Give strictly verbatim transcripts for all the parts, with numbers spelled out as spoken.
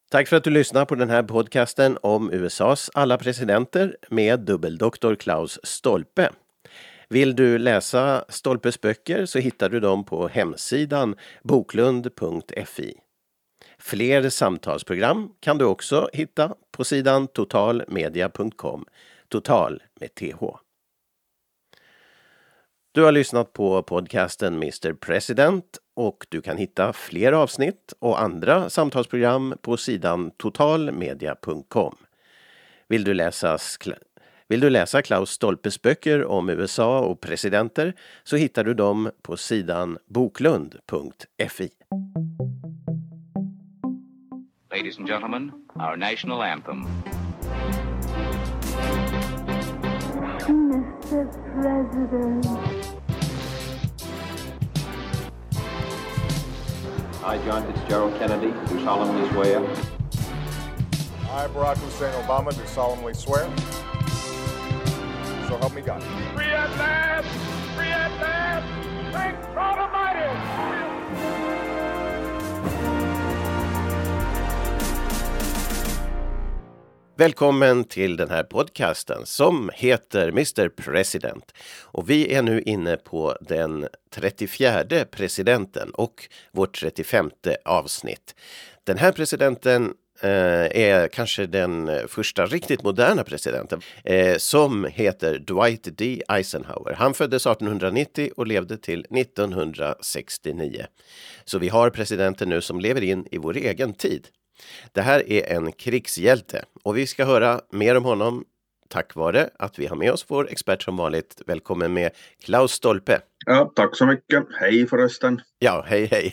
Tack för att du lyssnar på den här podcasten om U S A:s alla presidenter med dubbeldoktor Klaus Stolpe. Vill du läsa Stolpes böcker så hittar du dem på hemsidan boklund punkt fi. Fler samtalsprogram kan du också hitta på sidan totalmedia punkt com, total med th. Du har lyssnat på podcasten mister President och du kan hitta fler avsnitt och andra samtalsprogram på sidan totalmedia punkt com. Vill du läsa, vill du läsa Klaus Stolpes böcker om U S A och presidenter så hittar du dem på sidan boklund punkt fi. Ladies and gentlemen, our national anthem. mister President. I, John Fitzgerald Kennedy, do solemnly swear. I, Barack Hussein Obama, do solemnly swear. So help me God. Free at last! Free at last! Thank God Almighty! Välkommen till den här podcasten som heter mister President. Och vi är nu inne på den trettiofjärde presidenten och vårt trettiofemte avsnitt. Den här presidenten eh, är kanske den första riktigt moderna presidenten eh, som heter Dwight D. Eisenhower. Han föddes artonhundranittio och levde till nittonhundrasextionio. Så vi har presidenten nu som lever in i vår egen tid. Det här är en krigshjälte och vi ska höra mer om honom tack vare att vi har med oss vår expert som vanligt. Välkommen med Klaus Stolpe. Ja, tack så mycket. Hej förresten. Ja, hej hej.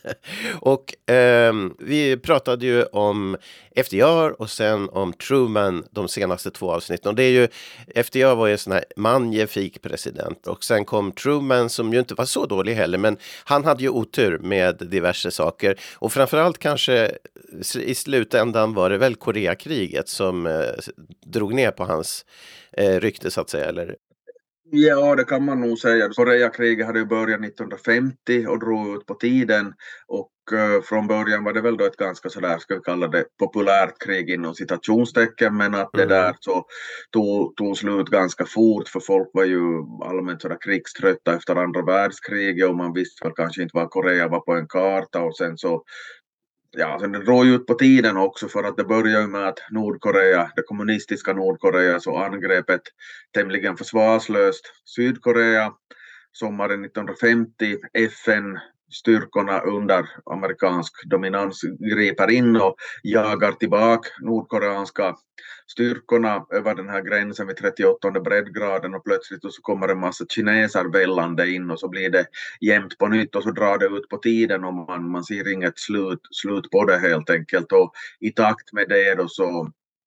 och eh, vi pratade ju om F D R och sen om Truman de senaste två avsnitten. Och det är ju, F D R var ju en sån här magnifik president och sen kom Truman som ju inte var så dålig heller, men han hade ju otur med diverse saker. Och framförallt kanske i slutändan var det väl Koreakriget som eh, drog ner på hans eh, rykte så att säga, eller? Ja, det kan man nog säga. Koreakriget hade ju börjat nittonhundrafemtio och drog ut på tiden och uh, från början var det väl då ett ganska sådär, ska vi kalla det, populärt krig inom citationstecken, men att det mm. där så tog, tog slut ganska fort för folk var ju allmänt sådär krigströtta efter andra världskriget och man visste väl kanske inte vad Korea var på en karta och sen så ja, sen det drog ut på tiden också för att det började med att Nordkorea, det kommunistiska Nordkorea, så angrep ett tämligen försvarslöst Sydkorea sommaren nittonhundrafemtio. F N-styrkorna under amerikansk dominans griper in och jagar tillbaka nordkoreanska styrkorna över den här gränsen vid trettioåttonde breddgraden och plötsligt så kommer en massa kineser vällande in och så blir det jämnt på nytt och så drar det ut på tiden och man, man ser inget slut, slut på det helt enkelt och i takt med det då så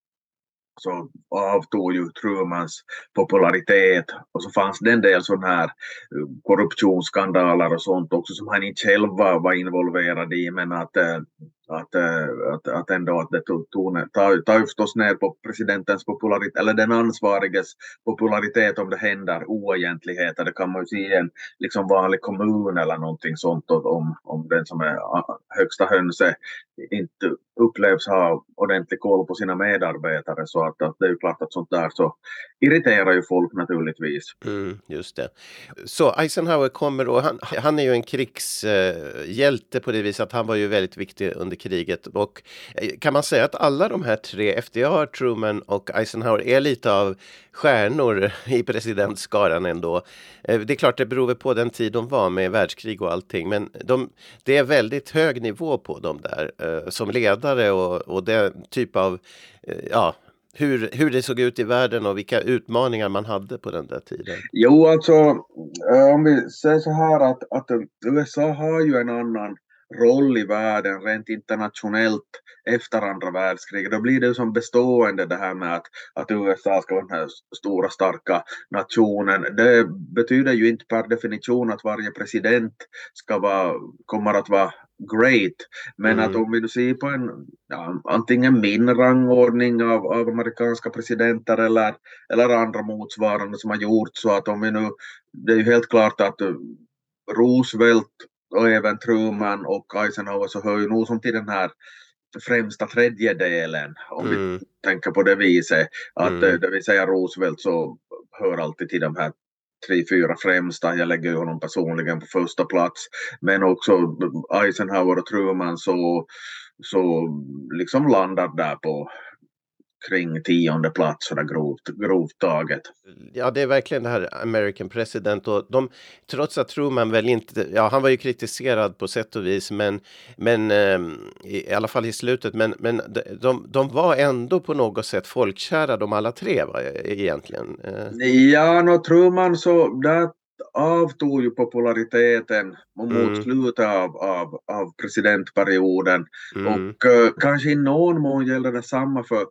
så avtog ju Trumans popularitet och så fanns det en del sån här korruptionsskandaler och sånt också som han inte själv var, var involverad i, men att, att, att, att ändå att det tog, tog, tar, tar förstås ner på presidentens popularitet eller den ansvariges popularitet om det händer oegentligheter. Det kan man ju se i en liksom vanlig kommun eller någonting sånt om, om den som är högsta hönse inte upplevs ha ordentlig koll på sina medarbetare så att, att det är ju klart att sånt där så irriterar ju folk naturligtvis. Mm, just det. Så Eisenhower kommer och han, han är ju en krigshjälte på det viset att han var ju väldigt viktig under kriget och kan man säga att alla de här tre, F D R, Truman och Eisenhower är lite av stjärnor i presidentskaran ändå. Det är klart det beror på den tid de var med världskrig och allting, men de, det är väldigt hög nivå på dem där som ledare och, och den typ av ja, hur, hur det såg ut i världen och vilka utmaningar man hade på den där tiden. Jo, alltså om vi säger så här att, att U S A har ju en annan roll i världen rent internationellt efter andra världskriget. Då blir det ju som bestående det här med att, att U S A ska vara den här stora starka nationen. Det betyder ju inte per definition att varje president ska vara, kommer att vara great. Men mm. att om vi nu ser på en ja, antingen min rangordning av, av amerikanska presidenter eller, eller andra motsvarande som har gjort så att om vi nu, det är ju helt klart att Roosevelt och även Truman och Eisenhower så hör ju nog som till den här främsta tredjedelen, om Mm. vi tänker på det viset. Att Mm. eh, det vill säga Roosevelt så hör alltid till de här tre, fyra främsta. Jag lägger ju honom personligen på första plats. Men också Eisenhower och Truman så, så liksom landar där på kring tionde plats, sådär grovt, grovt taget. Ja, det är verkligen det här American President. Och de, trots att Truman väl inte... Ja, han var ju kritiserad på sätt och vis, men, men eh, i, i alla fall i slutet. Men, men de, de, de var ändå på något sätt folkkära, de alla tre, va, egentligen. Eh. Ja, no, Truman så... Där avtog ju populariteten mot Mm. slutet av, av, av presidentperioden. Mm. Och eh, kanske i någon mån gäller det samma för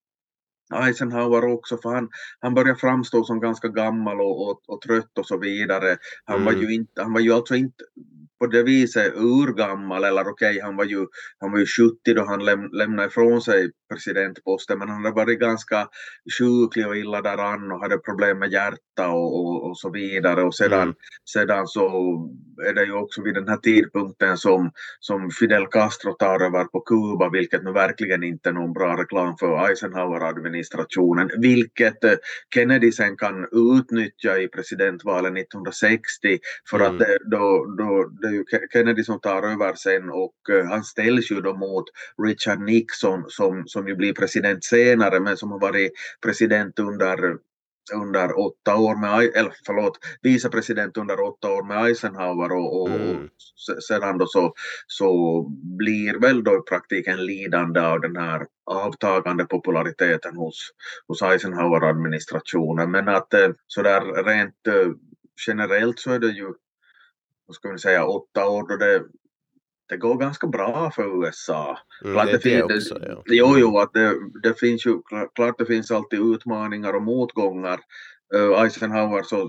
Eisenhower också, för han, han började framstå som ganska gammal och, och, och trött och så vidare. Han, Mm. var ju inte, han var ju alltså inte på det viset urgammal, eller okej, okay, han var ju han var ju sjuttio då han läm, lämnade ifrån sig presidentposten, men han hade varit ganska sjuklig och illa däran och hade problem med hjärta och, och, och så vidare. Och sedan, Mm. sedan så är det ju också vid den här tidpunkten som, som Fidel Castro tar över på Kuba, vilket nu verkligen inte är någon bra reklam för Eisenhower-administrationen, vilket eh, Kennedy sen kan utnyttja i presidentvalet nittonhundrasextio, för Mm. att det, då, då, det är ju Kennedy som tar över sen, och eh, han ställs ju då mot Richard Nixon som, som ju blir president senare, men som har varit president under under åtta år med, eller förlåt, vicepresident under åtta år med Eisenhower och, och, Mm. och sedan då så, så blir väl då i praktiken lidande av den här avtagande populariteten hos, hos Eisenhower-administrationen. Men att så där rent generellt så är det ju, vad ska vi säga, åtta år då det det går ganska bra för U S A. Mm, Klart det, det, det fin- också, ja. Jo, jo, att det, det finns ju, klart det finns alltid utmaningar och motgångar. Uh, Eisenhower, så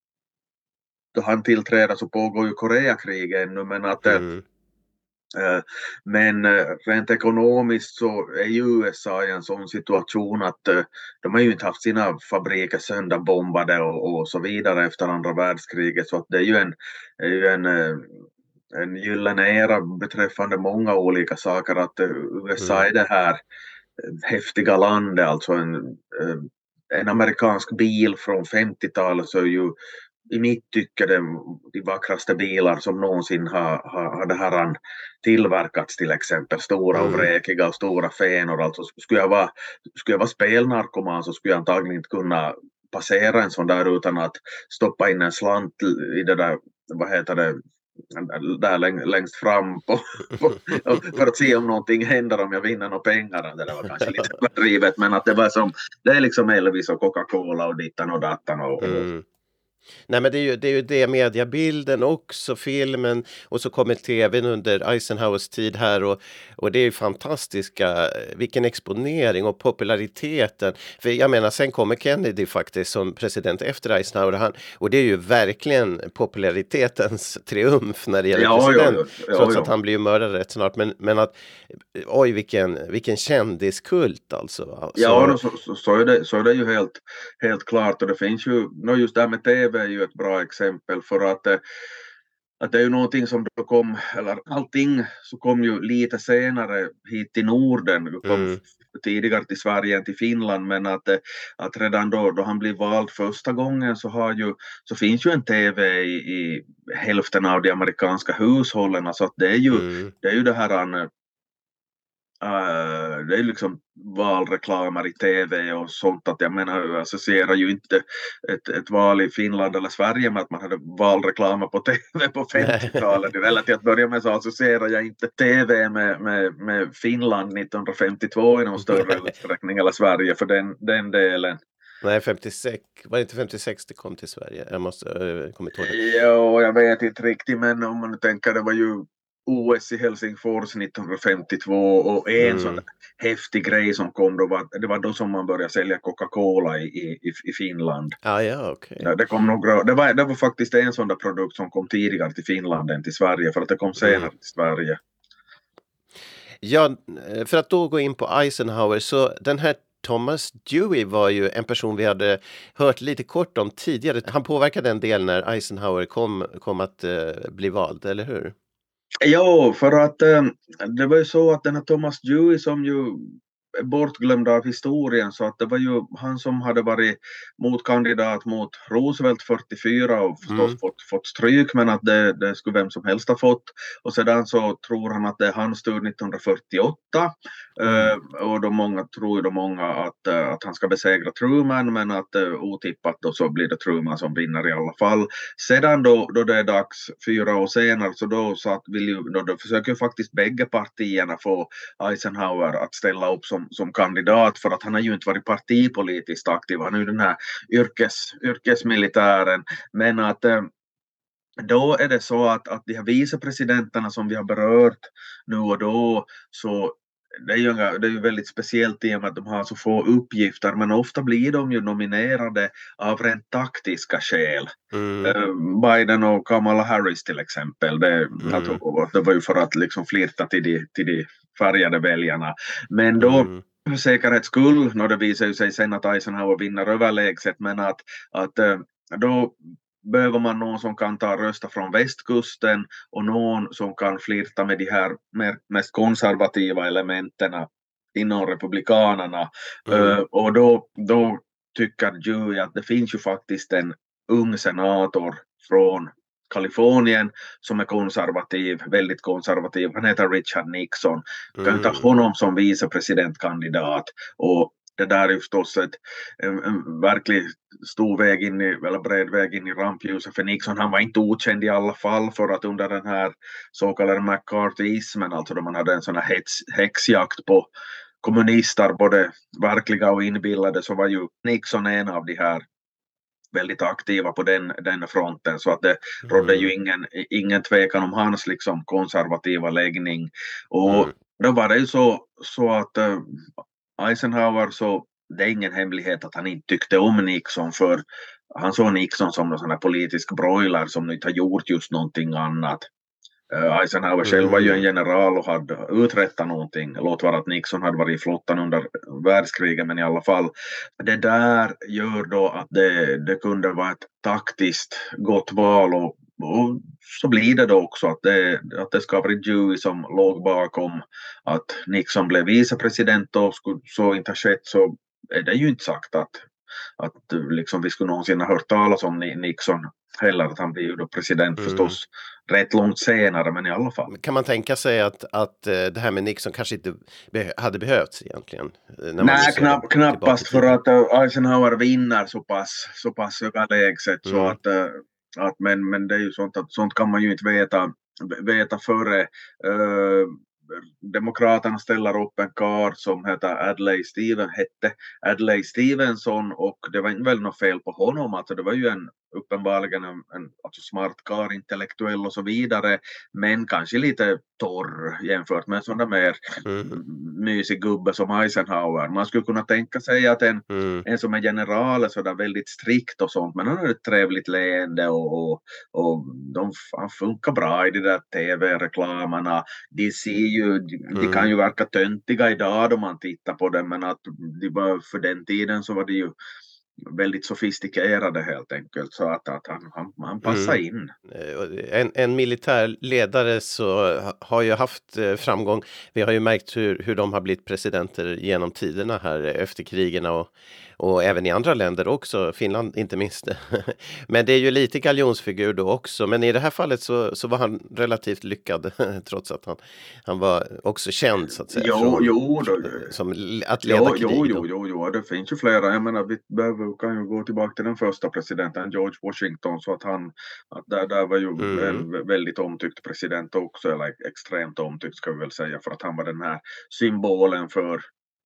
då han tillträder så pågår ju Koreakriget ännu, men att Mm. uh, men uh, rent ekonomiskt så är ju U S A i en sån situation att uh, de har ju inte haft sina fabriker sönderbombade och, och så vidare efter andra världskriget, så att det är ju en, är ju en uh, en gyllene era beträffande många olika saker, att U S A är det här häftiga landet, alltså en, en amerikansk bil från femtiotalet så är ju i mitt tycke det, de vackraste bilar som någonsin har, har, har det här tillverkats, till exempel stora och vräkiga och stora fenor. Alltså skulle jag vara, skulle jag vara spelnarkoman så skulle jag antagligen inte kunna passera en sån där utan att stoppa in en slant i det där, vad heter det, där längst fram på, på, för att se om någonting händer, om jag vinner några pengar. Det där var kanske lite drivet, men att det var som, det är liksom Elvis och Coca-Cola och dittan och dattan och, Mm. Nej, men det är ju det, är ju det mediabilden också, filmen, och så kommer tvn under Eisenhowers tid här, och, och det är ju fantastiska, vilken exponering och populariteten. För jag menar, sen kommer Kennedy faktiskt som president efter Eisenhower, han, och det är ju verkligen popularitetens triumf när det gäller ja, president, ja, ja, ja, trots ja. att han blir ju mördad rätt snart, men, men att oj, vilken, vilken kändiskult alltså. Ja, så, så, så, är det, så är det ju helt, helt klart, och det finns ju, just det här med tv är ju ett bra exempel, för att, att det är ju någonting som då kom, eller allting så kom ju lite senare hit till Norden, det kom Mm. tidigare till Sverige än till Finland, men att, att redan då, då han blev vald första gången så, har ju, så finns ju en tv i, i hälften av de amerikanska hushållen, så att det är ju, Mm. det är ju det här Uh, det är liksom valreklamer i tv och sånt, att jag menar, jag associerar ju inte ett, ett val i Finland eller Sverige med att man hade valreklamer på tv på femtiotalet. Eller till att börja med så associerar jag inte tv med, med, med Finland nittonhundrafemtiotvå i någon större utsträckning, eller Sverige för den, den delen. Nej, femtiosex, var det inte femtiosex det kom till Sverige? Jag måste, jag kommer inte ihåg det. Jo, jag vet inte riktigt, men om man tänker, det var ju O S i Helsingfors nittonhundrafemtiotvå, och en Mm. sån häftig grej som kom då var, det var då som man började sälja Coca-Cola i, i, i Finland. Ah, ja, okej. Ja, det, kom några, det, var, det var faktiskt en sån där produkt som kom tidigare till Finland än till Sverige, för att det kom senare Mm. till Sverige. Ja, för att då gå in på Eisenhower, så den här Thomas Dewey var ju en person vi hade hört lite kort om tidigare. Han påverkade en del när Eisenhower kom, kom att uh, bli vald, eller hur? Jo, för att eh, det var ju så att den här Thomas Dewey som ju är bortglömd av historien, så att det var ju han som hade varit motkandidat mot Roosevelt fyrtiofyra och förstås Mm. fått, fått stryk, men att det, det skulle vem som helst ha fått. Och sedan så tror han att det är hans tur nittonhundrafyrtioåtta. Mm. Eh, och då många tror ju då många att, eh, att han ska besegra Truman, men att eh, otippat då så blir det Truman som vinner i alla fall. Sedan då, då det är dags fyra år senare, så då, så att vill ju, då, då försöker ju faktiskt bägge partierna få Eisenhower att ställa upp som, som kandidat, för att han har ju inte varit partipolitiskt aktiv, han är ju den här yrkes, yrkesmilitären, men att eh, då är det så att, att de här vicepresidenterna som vi har berört nu och då, så det är, ju, det är ju väldigt speciellt i och med att de har så få uppgifter, men ofta blir de ju nominerade av rent taktiska skäl. Mm. Uh, Biden och Kamala Harris till exempel, det, mm. tror, det var ju för att liksom flirta till de, till de färgade väljarna. Men då mm. för säkerhets skull, när det visar ju sig sen att Eisenhower vinner överlägset, men att, att uh, då behöver man någon som kan ta rösta från västkusten och någon som kan flirta med de här mer, mest konservativa elementen inom republikanerna. Mm. Uh, och då, då tycker Dewey att det finns ju faktiskt en ung senator från Kalifornien som är konservativ, väldigt konservativ. Han heter Richard Nixon. Mm. Kan ta honom som vicepresidentkandidat, och det där är ju förstås ett, en, en verkligt stor väg in i, eller bred väg in i rampljuset för Nixon. Han var inte okänd i alla fall, för att under den här så kallade McCarthyismen, alltså då man hade en sån här häx, häxjakt på kommunister, både verkliga och inbillade, så var ju Nixon en av de här väldigt aktiva på den, den fronten, så att det mm. rådde ju ingen, ingen tvekan om hans liksom konservativa läggning. Och mm. då var det ju så, så att uh, Eisenhower, så det är ingen hemlighet att han inte tyckte om Nixon, för han såg Nixon som en sån här politisk broiler som inte har gjort just någonting annat. Uh, Eisenhower själv var ju en general och hade uträttat någonting. Låt vara att Nixon hade varit i flottan under världskriget, men i alla fall. Det där gör då att det, det kunde vara ett taktiskt gott val, och, och så blir det då också att det, att det ska vara Dewey som låg bakom att Nixon blev vicepresident, och skulle så inte ha skett så är det ju inte sagt att, att liksom vi skulle någonsin ha hört talas om Nixon heller, att han blir ju då president mm. förstås rätt långt senare, men i alla fall. Kan man tänka sig att, att det här med Nixon kanske inte be- hade behövts egentligen? När Nej, knapp, knappast, för att uh, Eisenhower vinner så pass, så pass överlägset, mm. så att, uh, att men, men det är ju sånt att sånt kan man ju inte veta, veta före. Uh, Demokraterna ställer upp en karl som heter Adlai Steven, hette Adlai Stevenson, och det var inte väl något fel på honom, alltså det var ju en uppenbarligen en, en alltså smart karl, intellektuell och så vidare, men kanske lite torr jämfört med en sån där mer mm. mysig gubbe som Eisenhower. Man skulle kunna tänka sig att en, mm. en som är general är sådär väldigt strikt och sånt, men han har ett trevligt leende, och, och, och de, han funkar bra i de där tv-reklamerna. De ser ju, de, mm. de kan ju verka töntiga idag då man tittar på dem, men att de var, för den tiden så var det ju väldigt sofistikerade helt enkelt, så att, att han, han, han passar mm. in. En, en militär ledare så har ju haft framgång. Vi har ju märkt hur, hur de har blivit presidenter genom tiderna här efter krigen, och, och även i andra länder också, Finland inte minst. Men det är ju lite galjonsfigur då också, men i det här fallet så, så var han relativt lyckad trots att han, han var också känd så att säga. Jo, från, jo, då, som att leda jo, krig. Jo, jo, jo, jo, det finns ju flera. Jag menar, vi behöver, kan ju gå tillbaka till den första presidenten, George Washington, så att han, att där, där var ju mm. en väldigt omtyckt president också, eller extremt omtyckt ska vi väl säga, för att han var den här symbolen för,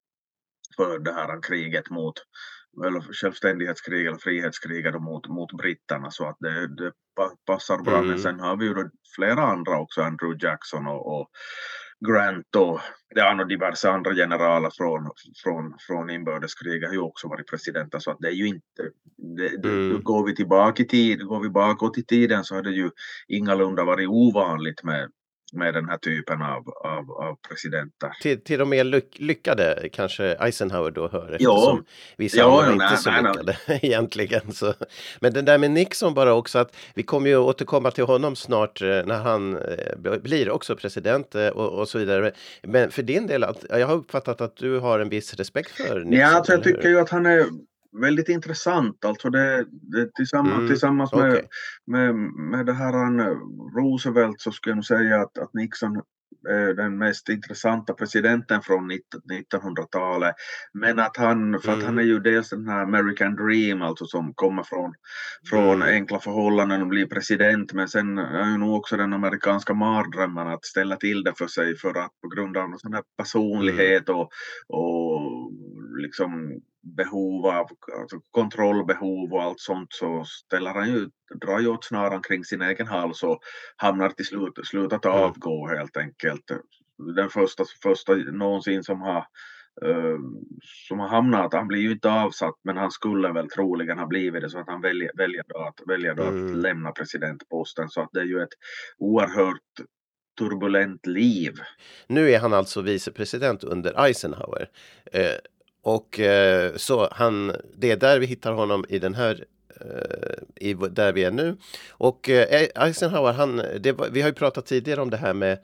för det här kriget mot, eller självständighetskrig eller frihetskrig mot, mot britterna, så att det, det passar bra. Mm. Men sen har vi ju flera andra också, Andrew Jackson och, och Grant och det är diverse andra generaler från, från, från inbördeskriget har ju också varit presidenter, så att det är ju inte, det, det, mm. går vi tillbaka i tid, går vi bakåt i tiden så har det ju ingalunda varit ovanligt med med den här typen av, av, av presidenter. Till, till de mer lyck, lyckade kanske Eisenhower då hör, Jo. eftersom vissa Jo, andra jo, var inte nej, så nej, nej. lyckade egentligen. Så. Men den där med Nixon bara också, att vi kommer ju återkomma till honom snart eh, när han eh, blir också president eh, och, och så vidare. Men för din del, att, jag har uppfattat att du har en viss respekt för Nixon. Ja, alltså jag eller hur? tycker ju att han är väldigt intressant. Alltså det, det tillsammans, Mm, tillsammans med, okej. med, med det här han, Roosevelt, så skulle jag nog säga att, att Nixon är den mest intressanta presidenten från nittonhundratalet. Men att han, för att han är ju dels den här American Dream, alltså som kommer från, från Mm. enkla förhållanden och blir president. Men sen är ju nog också den amerikanska mardrömmen att ställa till det för sig, för att på grund av någon sån här personlighet och, och liksom behov av, alltså kontrollbehov och allt sånt, så ställer han ju, drar ju åt snaran kring sin egen hals och hamnar till slut, slut att avgå helt enkelt. Den första, första någonsin som har uh, som har hamnat, han blir ju inte avsatt, men han skulle väl troligen ha blivit det, så att han väljer, väljer då att, väljer då Mm. att lämna presidentposten, så att det är ju ett oerhört turbulent liv. Nu är han alltså vicepresident under Eisenhower. Eh, och eh, så han, det är där vi hittar honom i den här, eh, i, där vi är nu. Och eh, Eisenhower, han, det var, vi har ju pratat tidigare om det här med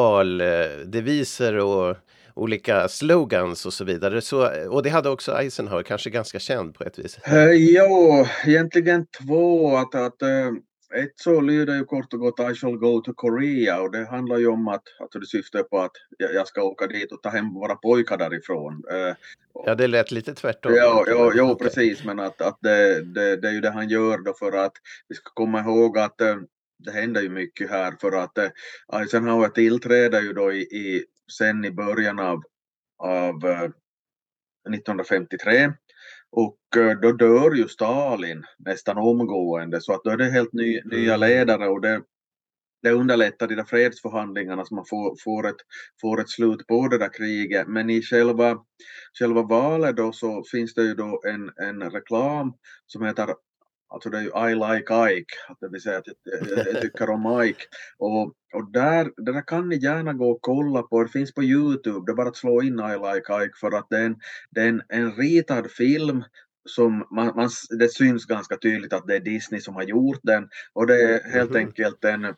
valdeviser och olika slogans och så vidare. Så, och det hade också Eisenhower, kanske ganska känd på ett vis. Uh, ja, egentligen två. Att, att, uh, ett så lyder ju kort och gott I shall go to Korea, och det handlar ju om att, att det syftar på att jag, jag ska åka dit och ta hem våra pojkar därifrån. Uh, Ja, det lät lite tvärtom. Ja, ja, ja Okej. precis, men att, att det, det, det är ju det han gör då, för att vi ska komma ihåg att uh, det händer ju mycket här, för att uh, Eisenhower tillträder ju då i, i, sen i början av, av uh, nittonhundrafemtiotre. Och då dör ju Stalin nästan omgående, så att då är det helt ny, nya ledare, och det, det underlättar de där fredsförhandlingarna, så man får, får, ett, får ett slut på det där kriget. Men i själva, själva valet då så finns det ju då en, en reklam som heter, alltså det är ju I like Ike, det vill säga att jag, jag, jag tycker om Ike. Och, och där, det där kan ni gärna gå och kolla på, det finns på YouTube, det är bara att slå in I like Ike, för att det är en, det är en, en ritad film som man, man, det syns ganska tydligt att det är Disney som har gjort den, och det är helt Mhm. enkelt en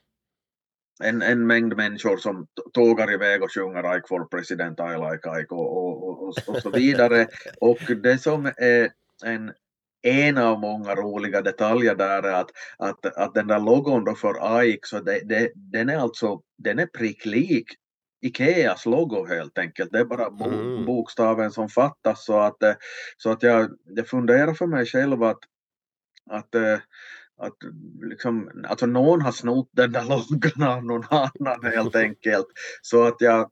En, en mängd människor som tågar iväg och sjunger Ike for president, I like Ike och, och, och, och så vidare. Och det som är en, en av många roliga detaljer där är att, att, att den där logon då för Ike, så det, det, den är alltså den är pricklik Ikeas logo helt enkelt. Det är bara bo, Mm. bokstaven som fattas, så att, så att jag, jag funderar för mig själv att, att att liksom, alltså någon har snott den där loggan av någon annan helt enkelt. Så att jag,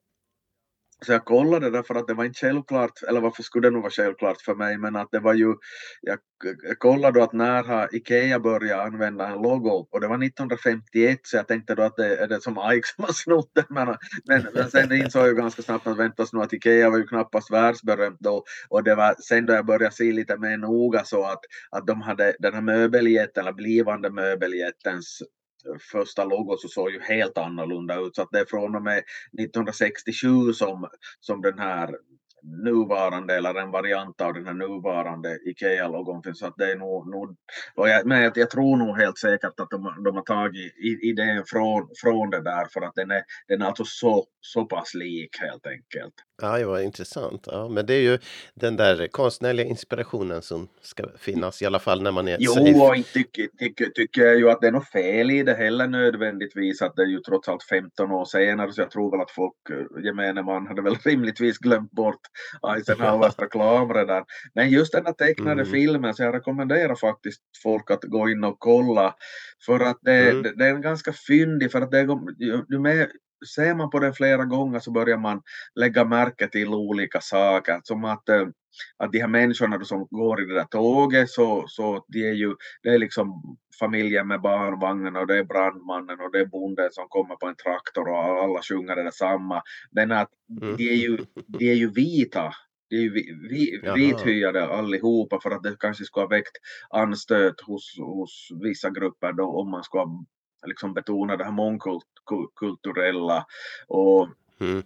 så jag kollade därför att det var inte självklart, eller varför skulle det nog vara självklart för mig, men att det var ju, jag, jag kollade då att när har Ikea börjat använda en logo, och det var nittonhundrafemtioett, så jag tänkte då att det är det som Ike som har snott den, men, men, men sen insåg jag ju ganska snabbt att väntas nu att Ikea var ju knappast världsberömt då, och det var sen då jag började se lite mer noga, så att, att de hade den här möbeljätten, eller blivande möbeljättens första logo, så såg ju helt annorlunda ut, så att det är från och med nittonhundrasextiosju som, som den här nuvarande, eller en variant av den här nuvarande Ikea-logon finns, så att det är nog, nog och jag, men jag, jag tror nog helt säkert att de, de har tagit idén från, från det där, för att den är, den är alltså så, så pass lik helt enkelt. Ja, det var intressant. Ja, men det är ju den där konstnärliga inspirationen som ska finnas, i alla fall när man är Jo, safe. och inte tycker, tycker, tycker jag ju att det är något fel i det heller nödvändigtvis, att det är ju trots allt femton år senare, så jag tror väl att folk, gemene man, hade väl rimligtvis glömt bort Eisenhowers reklam redan. Men just den här tecknade Mm. filmen, så jag rekommenderar faktiskt folk att gå in och kolla, för att det, Mm. det, det är en ganska fyndig, för att det är, ju, ju mer ser man på den flera gånger, så börjar man lägga märke till olika saker, som att, att de här människorna som går i det där tåget, så, så de är ju, det är liksom familjen med barnvagnen, och det är brandmannen, och det är bonden som kommer på en traktor, och alla sjunger det samma. Men att de är ju, de är ju vita. Det är ju vi, vi, Jaha. vithyade allihopa, för att det kanske skulle ha väckt anstöt hos, hos vissa grupper då, om man ska liksom betona det här mångkult, ku- kulturella och Mm.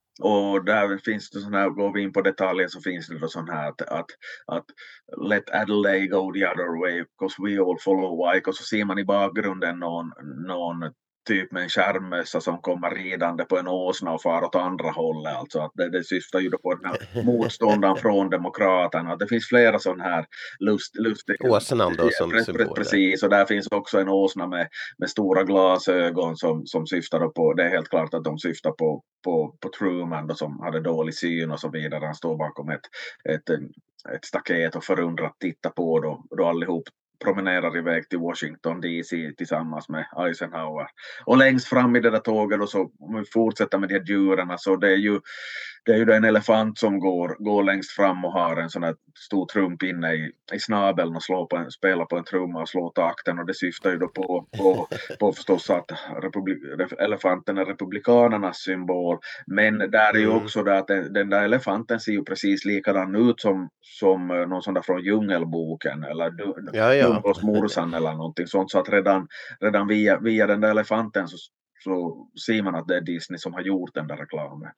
och där finns det sån här, går vi in på detaljer så finns det då sån här att, att, att let Adelaide go the other way because we all follow Ike, och så ser man i bakgrunden någon, någon typ med en skärmmössa som kommer ridande på en åsna och far åt andra hållet, alltså att det, det syftar ju då på den här motståndaren från demokraterna. Det finns flera sån här lust, lustiga Åsnan då som pre- symbol. precis, och där finns också en åsna med, med stora glasögon som, som syftar då på, det är helt klart att de syftar på, på, på Truman då, som hade dålig syn och så vidare. Han står bakom ett, ett, ett staket och förundrat tittar på då, då allihop promenerar iväg till Washington D C tillsammans med Eisenhower. Och längst fram i det där tåget då, så om vi fortsätter med de här djuren, så det är ju det är ju en elefant som går, går längst fram och har en sån här stor trump inne i, i snabeln och slår på en, spelar på en trumma och slår takten, och det syftar ju då på, på, på förstås att republik, elefanten är republikanernas symbol, men där är ju också det att den, den där elefanten ser ju precis likadan ut som, som någon sån där från Djungelboken eller Ja, ja. Dumbos morsan eller någonting sånt, så att redan, redan via, via den där elefanten så, så ser man att det är Disney som har gjort den där reklamen.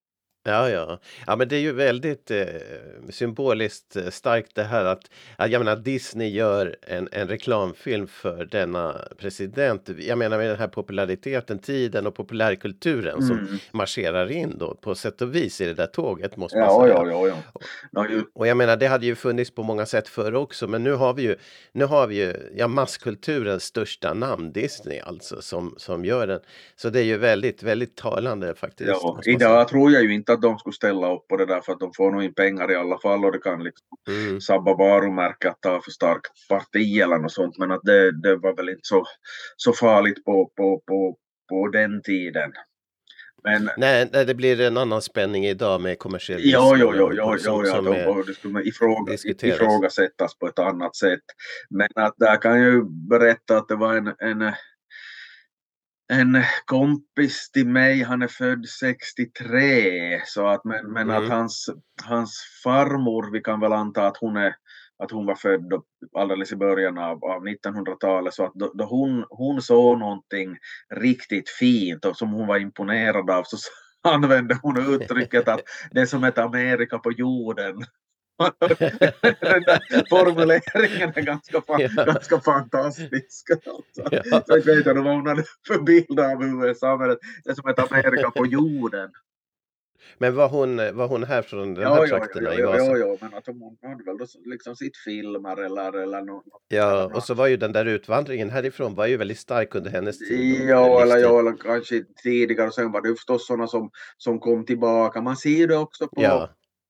Ja, ja. Ja, men det är ju väldigt eh, symboliskt eh, starkt det här att, att jag menar, Disney gör en, en reklamfilm för denna president. Jag menar med den här populariteten, tiden och populärkulturen Mm. som marscherar in då på sätt och vis i det där tåget, måste man Ja, säga. ja, ja, ja. Ja, ju, Och jag menar, det hade ju funnits på många sätt förr också, men nu har vi ju, nu har vi ju ja, masskulturens största namn, Disney alltså, som, som gör den. Så det är ju väldigt, väldigt talande faktiskt. ja, måste man säga. idag tror jag ju inte att de skulle ställa upp på det där, för att de får nog in pengar i alla fall, och det kan liksom Mm. sabba varumärket att ta för starkt parti eller något sånt, men att det, det var väl inte så, så farligt på, på, på, på den tiden. Men Nej, nej, det blir en annan spänning idag med kommersiell ja, ja, ja, som- ja, som- ja, ja som de, är- och det skulle ifråga, diskuteras. ifrågasättas på ett annat sätt. Men att där kan jag ju berätta att det var en, en, en kompis till mig, han är född sextiotre, så att, men, men Mm. att hans, hans farmor, vi kan väl anta att hon är att hon var född då, alldeles i början av, av nittonhundratalet, så att då, då hon, hon såg någonting riktigt fint och som hon var imponerad av, så använde hon uttrycket att det är som ett Amerika på jorden. Den där formuleringen är ganska, fa- Ja. ganska fantastisk. Alltså. Ja. Så jag vet inte vad hon hade för bild av U S A, men det är som ett Amerika på jorden. Men var hon, var hon här från de här Ja, ja, trakterna ja, i ja, Vasa? ja, ja, men att hon hade väl då liksom sitt filmer eller, eller något. Ja, och så var ju den där utvandringen härifrån var ju väldigt stark under hennes tid. Ja, eller, livstid. ja, eller kanske tidigare, och sen var det ju förstås sådana som, som kom tillbaka. Man ser det också på, Ja,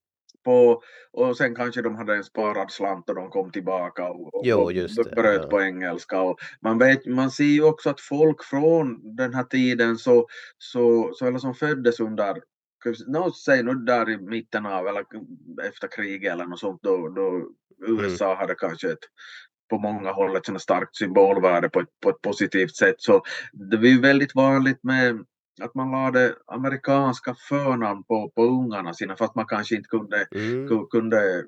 på, och sen kanske de hade en sparad slant och de kom tillbaka och, och, Jo, och just det, bröt ja. på engelska. Och man, vet, man ser ju också att folk från den här tiden så, så, så eller som föddes under, no, säg nu där i mitten av eller efter kriget eller något sånt, då, då U S A hade kanske ett på många håll ett sådant starkt symbolvärde på ett, på ett positivt sätt. Så det var ju väldigt vanligt med att man lade amerikanska förnamn på, på ungarna sina, fast man kanske inte kunde, mm. ku- kunde,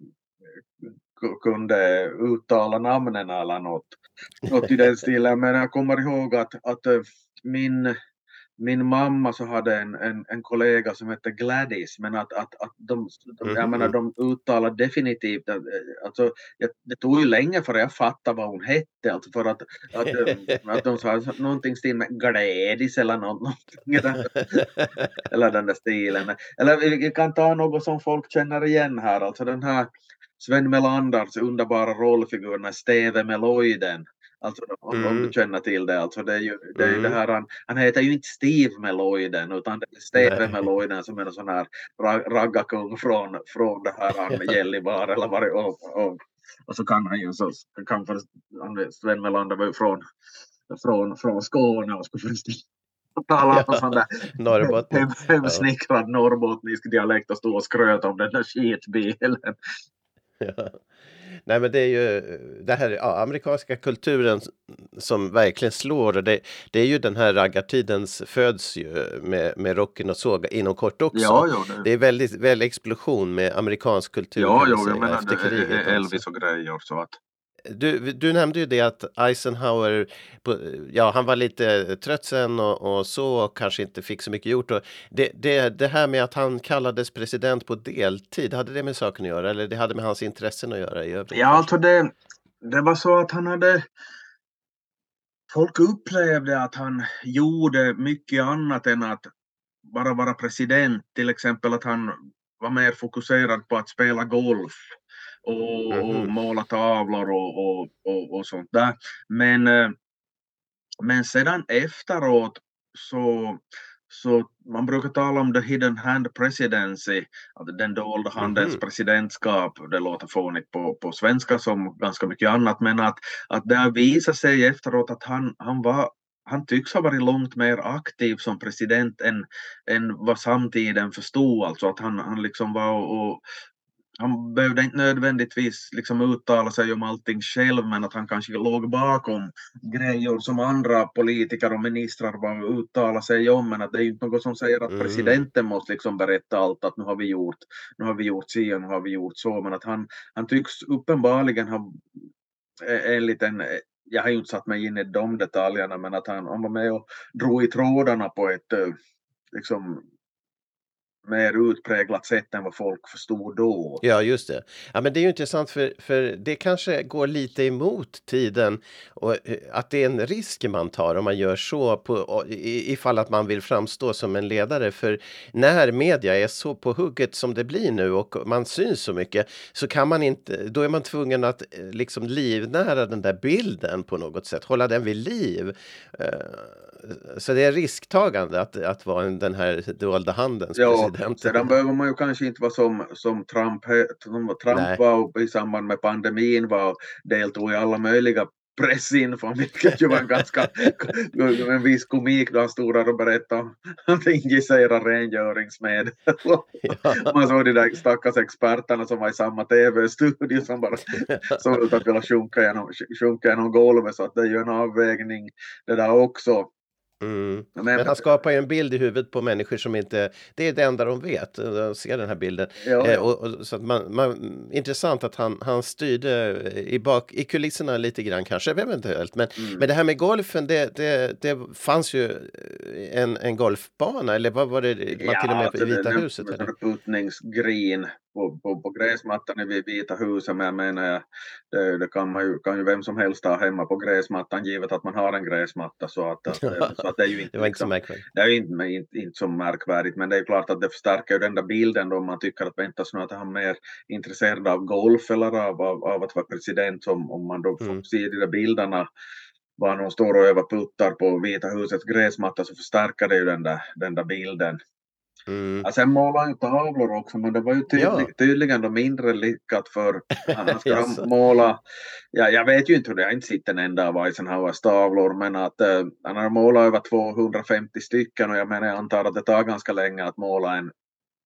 ku- kunde uttala namnen eller något, något i den stilen. Men jag kommer ihåg att, att eh, min Min mamma så hade en, en, en kollega som hette Gladys, men att, att, att de, de, jag Mhm. menar, de uttalade definitivt, att, eh, alltså, jag, det tog ju länge för jag fattade vad hon hette, alltså för att, att, eh, att de sa någonting stil med Gladys eller något, någonting i den, eller den där stilen. Eller vi vi kan ta något som folk känner igen här, alltså den här Sven Melanders underbara rollfigur, den här Steve Meloiden. Alltså om, om Mm. du känner till det, alltså det är ju det, är ju Mm. det här, han, han heter ju inte Steve Meloiden utan det är Steve Nej. Meloiden som är en sån här ra- raggarkung från, från det här han Gällivar eller vad det och, och, och så kan han ju så kan för, han, Sven Melander var ju från, från, från Skåne och skulle förresten tala om Ja, sån där Norrbotten. hem, hemsnickrad norrbottnisk dialekt och stå och skröt om den där skitbilen. Ja. Nej, men det är ju det här ja, amerikanska kulturen som verkligen slår, och det, det är ju den här raggartidens föds ju med, med rocken och såga inom kort också. Ja, ja, det, Det är väldigt väl explosion med amerikansk kultur ja, kan vi ja, säga, jag menar efter det kriget är också. Elvis och grejer så att du, du nämnde ju det att Eisenhower, på, ja, han var lite trött sen och, och så och kanske inte fick så mycket gjort. Och det, det, det här med att han kallades president på deltid, hade det med saken att göra eller det hade med hans intressen att göra i övrigt? Ja, alltså det, det var så att han hade... Folk upplevde att han gjorde mycket annat än att bara vara president. Till exempel att han var mer fokuserad på att spela golf och, Mhm. och måla tavlor och, och, och, och sånt där. Men, eh, men sedan efteråt så, så man brukar tala om the hidden hand presidency, att den dolda handens Mhm. presidentskap. Det låter fånigt på, på svenska som ganska mycket annat, men att, att det har visat sig efteråt att han, han var han tycks ha varit långt mer aktiv som president än, än vad samtiden förstod. Alltså att han, han liksom var och, och han behövde inte nödvändigtvis liksom uttala sig om allting själv, men att han kanske låg bakom grejer som andra politiker och ministrar var uttala sig om, men att det är ju inte något som säger att Mm. presidenten måste liksom berätta allt, att nu har vi gjort, nu har vi gjort si och nu har vi gjort så, men att han, han tycks uppenbarligen ha en liten, jag har ju inte satt mig in i de detaljerna, men att han, han var med och drog i trådarna på ett eh, liksom mer utpräglat sätt än vad folk förstod då. Ja, just det. Ja, men det är ju intressant för, för det kanske går lite emot tiden och eh, att det är en risk man tar om man gör så på, och i- ifall att man vill framstå som en ledare. För när media är så på hugget som det blir nu och man syns så mycket så kan man inte, då är man tvungen att eh, liksom livnära den där bilden på något sätt, hålla den vid liv. Eh, Så det är risktagande att, att vara en- den här dolda handens Ja, president. sedan behöver man ju kanske inte vara som, som Trump, he- som Trump Nej. var i samband med pandemin, var och deltog i alla möjliga pressinfon, vilket ju var en ganska en viss komik då han stod där och berättade om att injicera rengöringsmedel. Ja. Man såg de där stackars experterna som var i samma tv-studio som bara såg ut att vilja sjunka genom, sjunka genom golvet, så att det är ju en avvägning det där också. Mm. Men- Men han skapar ju en bild i huvudet på människor som inte, det är det enda de vet, de ser den här bilden. Ja, Eh, ja. och, och, så att man, man, intressant att han, han styrde i, bak, i kulisserna lite grann kanske, eventuellt. Men, Mm. men det här med golfen, det, det, det fanns ju en, en golfbana, eller vad var det, man till och med alltså i Vita det, huset? det, Eller? det puttningsgreen på, på, på gräsmattan i Vita huset, men jag menar det, det kan, man ju, kan ju vem som helst ha hemma på gräsmattan, givet att man har en gräsmatta, så att, att, så att det är ju inte, Det var inte så liksom, märkvärdigt. det är ju inte, inte, inte så märkvärdigt, men det är ju klart att det förstärker ju den där bilden då man tycker att väntas nu att han är mer intresserad av golf eller av, av, av att vara president, som om man då får Mm. se de där bilderna var någon står och övar puttar på Vita husets gräsmatta, så förstärker det ju den där, den där bilden. Mm. Ja, sen målade han ju tavlor också, men det var ju tydlig, Ja. tydligen då mindre lyckat för han ska Jaså. måla, ja, jag vet ju inte hur det, jag har inte sett en enda av Eisenhowers tavlor, men att eh, han har målat över tvåhundrafemtio stycken, och jag menar jag antar att det tar ganska länge att måla en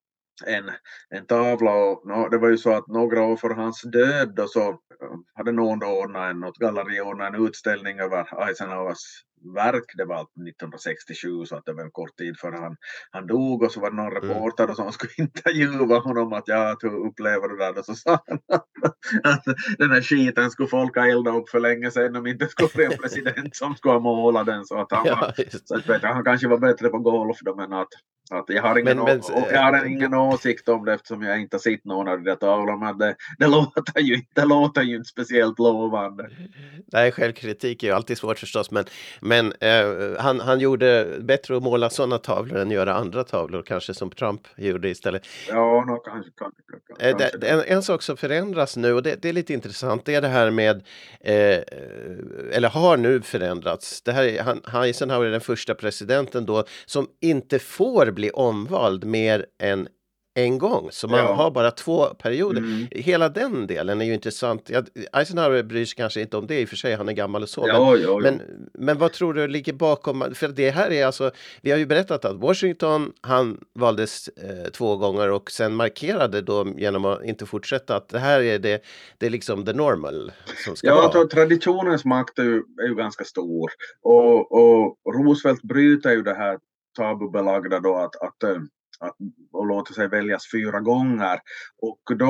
en, en tavla, och no, det var ju så att några år för hans död då, så eh, hade någon då ordnat en, något galleri ordnat en utställning över Eisenhowers verk. Det var nittonhundrasextiosju, så att det var en kort tid före han, han dog, och så var det någon reporter som skulle intervjua honom att ja, hur upplever du det där, och så sa han att den här skiten skulle folk ha eldat upp för länge sedan om inte skulle bli en president som skulle måla den, så att han var, Ja, just. så att, vet jag, han kanske var bättre på golf då, men att Att jag har ingen, Men- men- å- och jag har ingen åsikt om det, eftersom jag inte har sett någon av de där tavlorna, men det, det, låter ju, inte- det låter ju inte speciellt lovande. Nej, självkritik är ju alltid svårt förstås, men, men eh, han, han gjorde bättre att måla sådana tavlor än göra andra tavlor, kanske som Trump gjorde istället. Ja, no, kanske, kanske, kanske, Eh, det, det- en, en sak som förändras nu, och det, det är lite intressant, det är det här med, eh, eller har nu förändrats. Det här är, han, Eisenhower är den första presidenten då som inte får bli omvald mer än en gång. Så man Ja. har bara två perioder. Mm. Hela den delen är ju intressant. Ja, Eisenhower bryr sig kanske inte om det i och för sig, han är gammal och så. men, Ja, ja, ja. men, men vad tror du ligger bakom? För det här är alltså, vi har ju berättat att Washington, han valdes eh, två gånger och sen markerade då genom att inte fortsätta att det här är det, det är liksom the normal som ska Ja, vara. alltså, traditionens makt är ju, är ju ganska stor, och, och Roosevelt bryter ju det här tabubelagda då att, att, eh, att och låter sig väljas fyra gånger, och då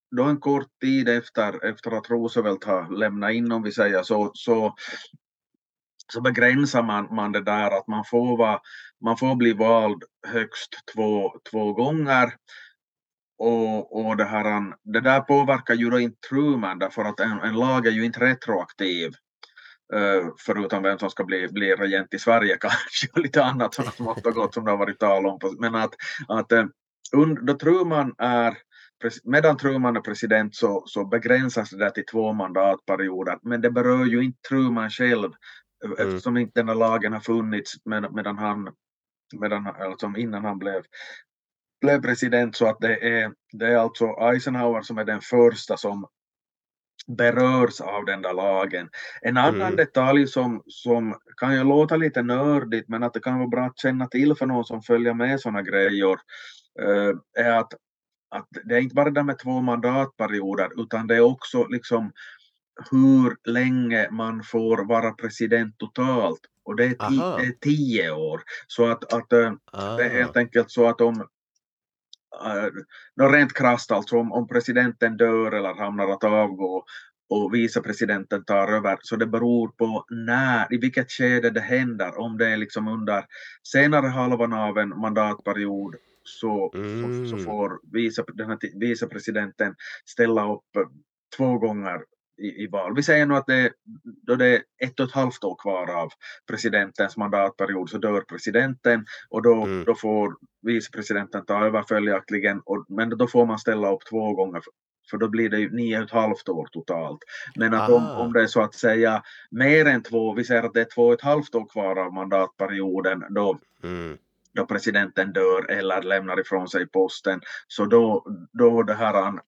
då en kort tid efter, efter att Roosevelt har lämnat in, om vi säger så, så, så begränsar man, man det där att man får, vara, man får bli vald högst två, två gånger. Och, och det, här, det där påverkar ju då inte Truman, därför att en, en lag är ju inte retroaktiv. Uh, förutom vem som ska bli, bli regent i Sverige kanske, och lite annat sådant smått och gott som det har varit tal om. Men att, att uh, und, då Truman är, medan Truman är president så, så begränsas det där till två mandatperioder. Men det berör ju inte Truman själv, mm. eftersom inte den här lagen har funnits med, medan han, medan, alltså innan han blev, blev president. Så att det är, det är alltså Eisenhower som är den första som berörs av den där lagen. En annan mm. detalj som, som kan ju låta lite nördigt, men att det kan vara bra att känna till för någon som följer med sådana grejer, uh, är att, att det är inte bara det med två mandatperioder, utan det är också liksom hur länge man får vara president totalt. Och det är, ti- det är tio år. Så att, att uh, det är helt enkelt så att om Uh, rent krasst alltså om, om presidenten dör eller hamnar att avgå och vicepresidenten tar över, så det beror på när, i vilket skede det händer. Om det är liksom under senare halvan av en mandatperiod så, mm. så, så får vice, den här vicepresidenten ställa upp två gånger i, i val. Vi säger nu att det, då det är ett och ett halvt år kvar av presidentens mandatperiod så dör presidenten, och då, mm. då får vicepresidenten ta över följaktligen, och, men då får man ställa upp två gånger, för, för då blir det ju nio och ett halvt år totalt. Men att om, om det är så att säga mer än två, vi säger att det är två och ett halvt år kvar av mandatperioden då, mm. då presidenten dör eller lämnar ifrån sig posten, så då, då det här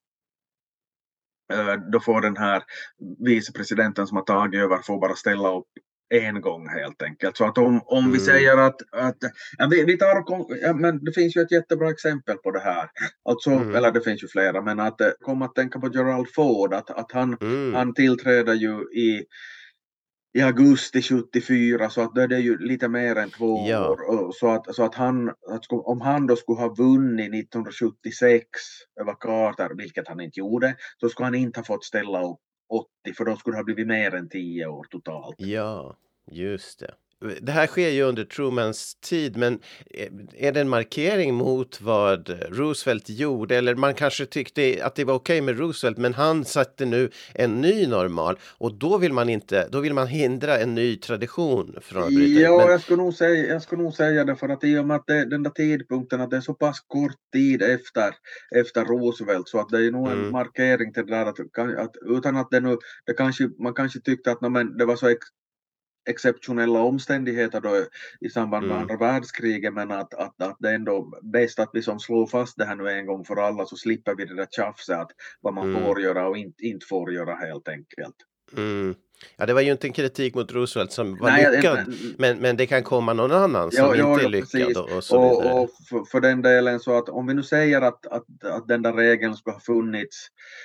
då får den här vicepresidenten som har tagit över får bara ställa upp en gång helt enkelt. Så att om, om mm. vi säger att, att ja, vi, vi tar och, ja, men det finns ju ett jättebra exempel på det här. Alltså, mm. eller det finns ju flera, men att komma att tänka på Gerald Ford, att, att han, mm. han tillträder ju i i augusti sjuttiofyra, så att det är ju lite mer än två ja. år. Så att, så att han, att om han då skulle ha vunnit nittonhundrasjuttiosex över Carter, vilket han inte gjorde, så skulle han inte ha fått ställa upp åttio, för då skulle det ha blivit mer än tio år totalt. Ja, just det. Det här sker ju under Trumans tid, men är det en markering mot vad Roosevelt gjorde? Eller man kanske tyckte att det var okej med Roosevelt, men han satte nu en ny normal, och då vill man inte, då vill man hindra en ny tradition från att bryta. Ja, men... jag skulle nog säga, jag skulle nog säga det, för att i och med att det, den där tidpunkten, att det är så pass kort tid efter, efter Roosevelt, så att det är nog en mm. markering till det där, att, att utan att det nu, det kanske, man kanske tyckte att no, men det var så ex, exceptionella omständigheter då i samband med mm. andra världskriget, men att, att, att det är ändå bäst att vi som slår fast det här nu en gång för alla, så slipper vi det där tjafset att vad man mm. får göra och inte, inte får göra helt enkelt. Mm. Ja, det var ju inte en kritik mot Roosevelt som var Nej, lyckad, men, men, men det kan komma någon annan som ja, inte ja, är lyckad och, och så vidare. Och, och för, för den delen, så att om vi nu säger att, att, att den där regeln skulle ha funnits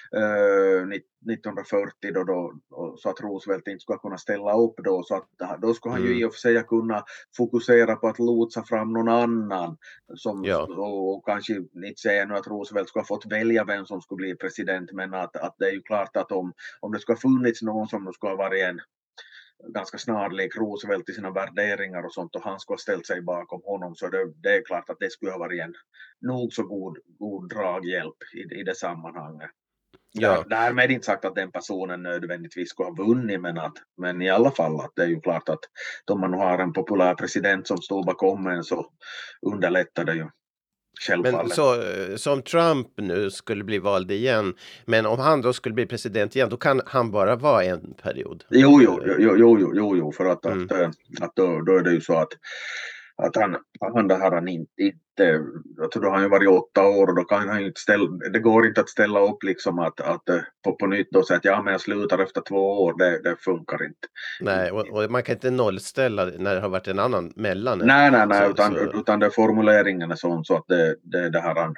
uh, nittonhundrafyrtio då, då, så att Roosevelt inte skulle kunna ställa upp då, så att då skulle han mm. ju i och för sig kunna fokusera på att lotsa fram någon annan som, ja. och, och kanske inte säga nu att Roosevelt skulle ha fått välja vem som skulle bli president, men att, att det är ju klart att om, om det skulle ha funnits någon som skulle ha varit en ganska snarlik Roosevelt i sina värderingar och sånt, och han skulle ha ställt sig bakom honom, så det, det är klart att det skulle ha varit en nog så god, god draghjälp i, i det sammanhanget. Ja. Därmed inte sagt att den personen nödvändigtvis skulle ha vunnit, men, att, men i alla fall att det är ju klart att om man har en populär president som står bakom en, så underlättar det ju. Men så, som Trump nu skulle bli vald igen, men om han då skulle bli president igen, då kan han bara vara en period. Jo, jo, jo, jo, jo, jo för att, mm. att, att då, då är det ju så att, att han, han det har han inte, inte alltså då har han ju varit åtta år, och då kan han ju inte ställa, det går inte att ställa upp liksom att, att på, på nytt då säga att ja, men jag slutar efter två år, det, det funkar inte. Nej, och, och man kan inte nollställa när det har varit en annan mellan. Nej, nej, nej, så, utan, så... utan det formuleringen är sån så att det, det, det här han,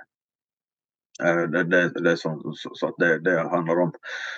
det, det, det är så, så att det, det handlar om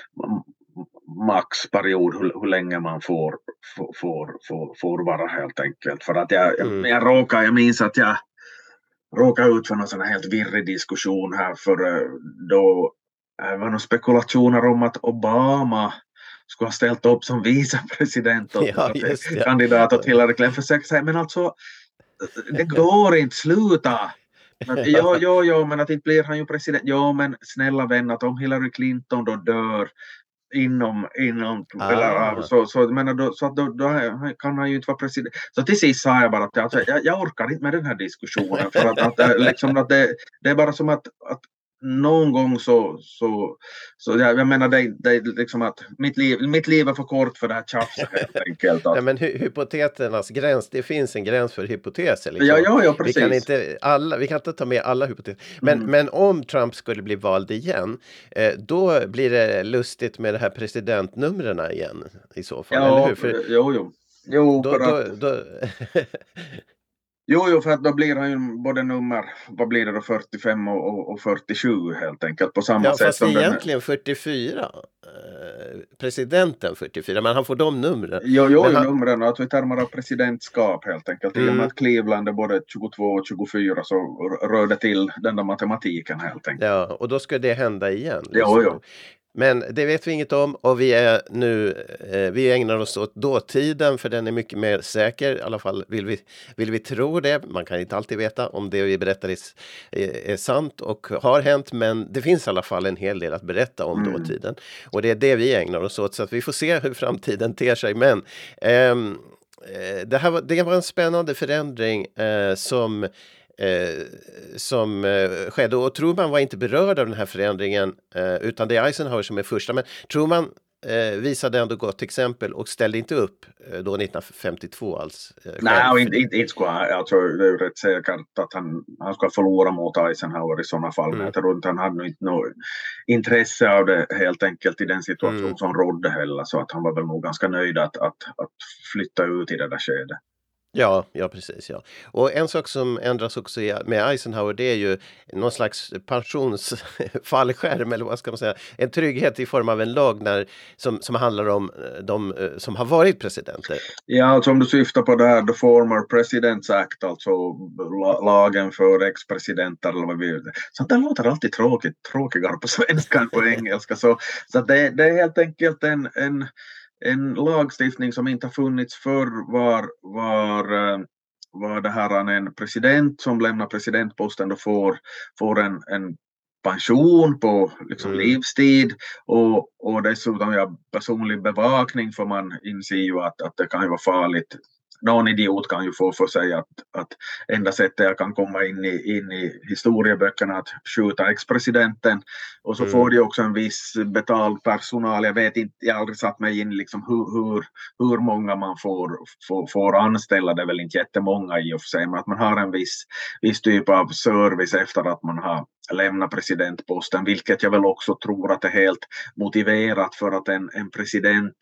maxperiod, hur, hur länge man får, får, får, får, får vara helt enkelt. För att jag, mm. jag, jag råkar, jag minns att jag råkade ut för någon sån här helt virrig diskussion här, för då det var några spekulationer om att Obama skulle ha ställt upp som vicepresident och Ja, just det. kandidat åt Hillary Clinton. Försöker säga, men alltså det går inte, sluta. Men, jo, jo, jo, men att inte blir han ju president. Jo, men snälla vän, att om Hillary Clinton då dör inom, inom Ah. eller, så, så, men då, så då, då kan han ju inte vara president. Så till sist sa jag bara att alltså, jag, jag orkar inte med den här diskussionen, för att, att, liksom, att det, det är bara som att, att någon gång så, så, så jag, jag menar det, det är liksom att mitt liv, mitt liv är för kort för det här tjafset helt enkelt. Att, Nej, men hy- hypoteternas gräns, det finns en gräns för hypoteser. Liksom. ja, ja, ja, Vi precis. kan, inte alla, vi kan inte ta med alla hypoteser. Men, Mm. men om Trump skulle bli vald igen, eh, då blir det lustigt med det här presidentnumren igen i så fall. ja, eller hur? För jo, jo. Jo, då, för då, att, då, jo, jo, för att då blir han ju både nummer, vad blir det då, fyrtiofem och, och, och fyrtiosju helt enkelt på samma ja, sätt fast som den. egentligen fyrtiofyra. Eh, presidenten fyrtiofyra, men han får de numren. Jo, jo, Men ju han- numren, alltså i termer av presidentskap helt enkelt. I och Mm. med att Cleveland är både tjugotvå och tjugofyra så rör det till den där matematiken helt enkelt. Ja, och då ska det hända igen. Jo, liksom. jo. Men det vet vi inget om, och vi är nu eh, vi ägnar oss åt dåtiden, för den är mycket mer säker. I alla fall vill vi, vill vi tro det. Man kan inte alltid veta om det vi berättar är, är, är sant och har hänt, men det finns i alla fall en hel del att berätta om Mm. dåtiden. Och det är det vi ägnar oss åt, så att vi får se hur framtiden ter sig. Men ehm, eh, det här var, det var en spännande förändring eh, som Eh, som eh, skedde, och Truman var inte berörd av den här förändringen, eh, utan det är Eisenhower som är första, men Truman eh, visade ändå gott exempel och ställde inte upp eh, då nittonhundrafemtiotvå alls. Eh, själv. Nej, och inte, inte, inte skulle han, alltså det är ju rätt säkert att han, han ska förlora mot Eisenhower i sådana fall, Mm. men jag tror inte han hade nog inte något intresse av det helt enkelt i den situation Mm. som rådde heller, så att han var väl nog ganska nöjd att, att, att flytta ut i det där skedet. Ja, ja precis. Ja. Och en sak som ändras också i- med Eisenhower, det är ju någon slags pensionsfallskärm, eller vad ska man säga, en trygghet i form av en lag när, som, som handlar om eh, de eh, som har varit presidenter. Ja, alltså om du syftar på det här The Former Presidents Act, alltså la, lagen för ex-presidenter eller vad vi... Så det låter alltid tråkigt, tråkigare på svenska än på engelska. Så, så det, det är helt enkelt en, en, en lagstiftning som inte har funnits förr, var, var, eh, var det här en president som lämnar presidentposten och får, får en, en pension på liksom Mm. livstid, och, och dessutom ja, personlig bevakning, för man inser ju att, att det kan ju vara farligt. Någon idiot kan ju få för sig att, att enda sättet jag kan komma in i, in i historieböckerna att skjuta ex-presidenten, och så Mm. får de också en viss betald personal. Jag vet inte, jag har aldrig satt mig in liksom hur, hur, hur många man får, får, får anställa, det är väl inte jättemånga i och för sig, men att man har en viss, viss typ av service efter att man har lämnat presidentposten, vilket jag väl också tror att är helt motiverat, för att en, en president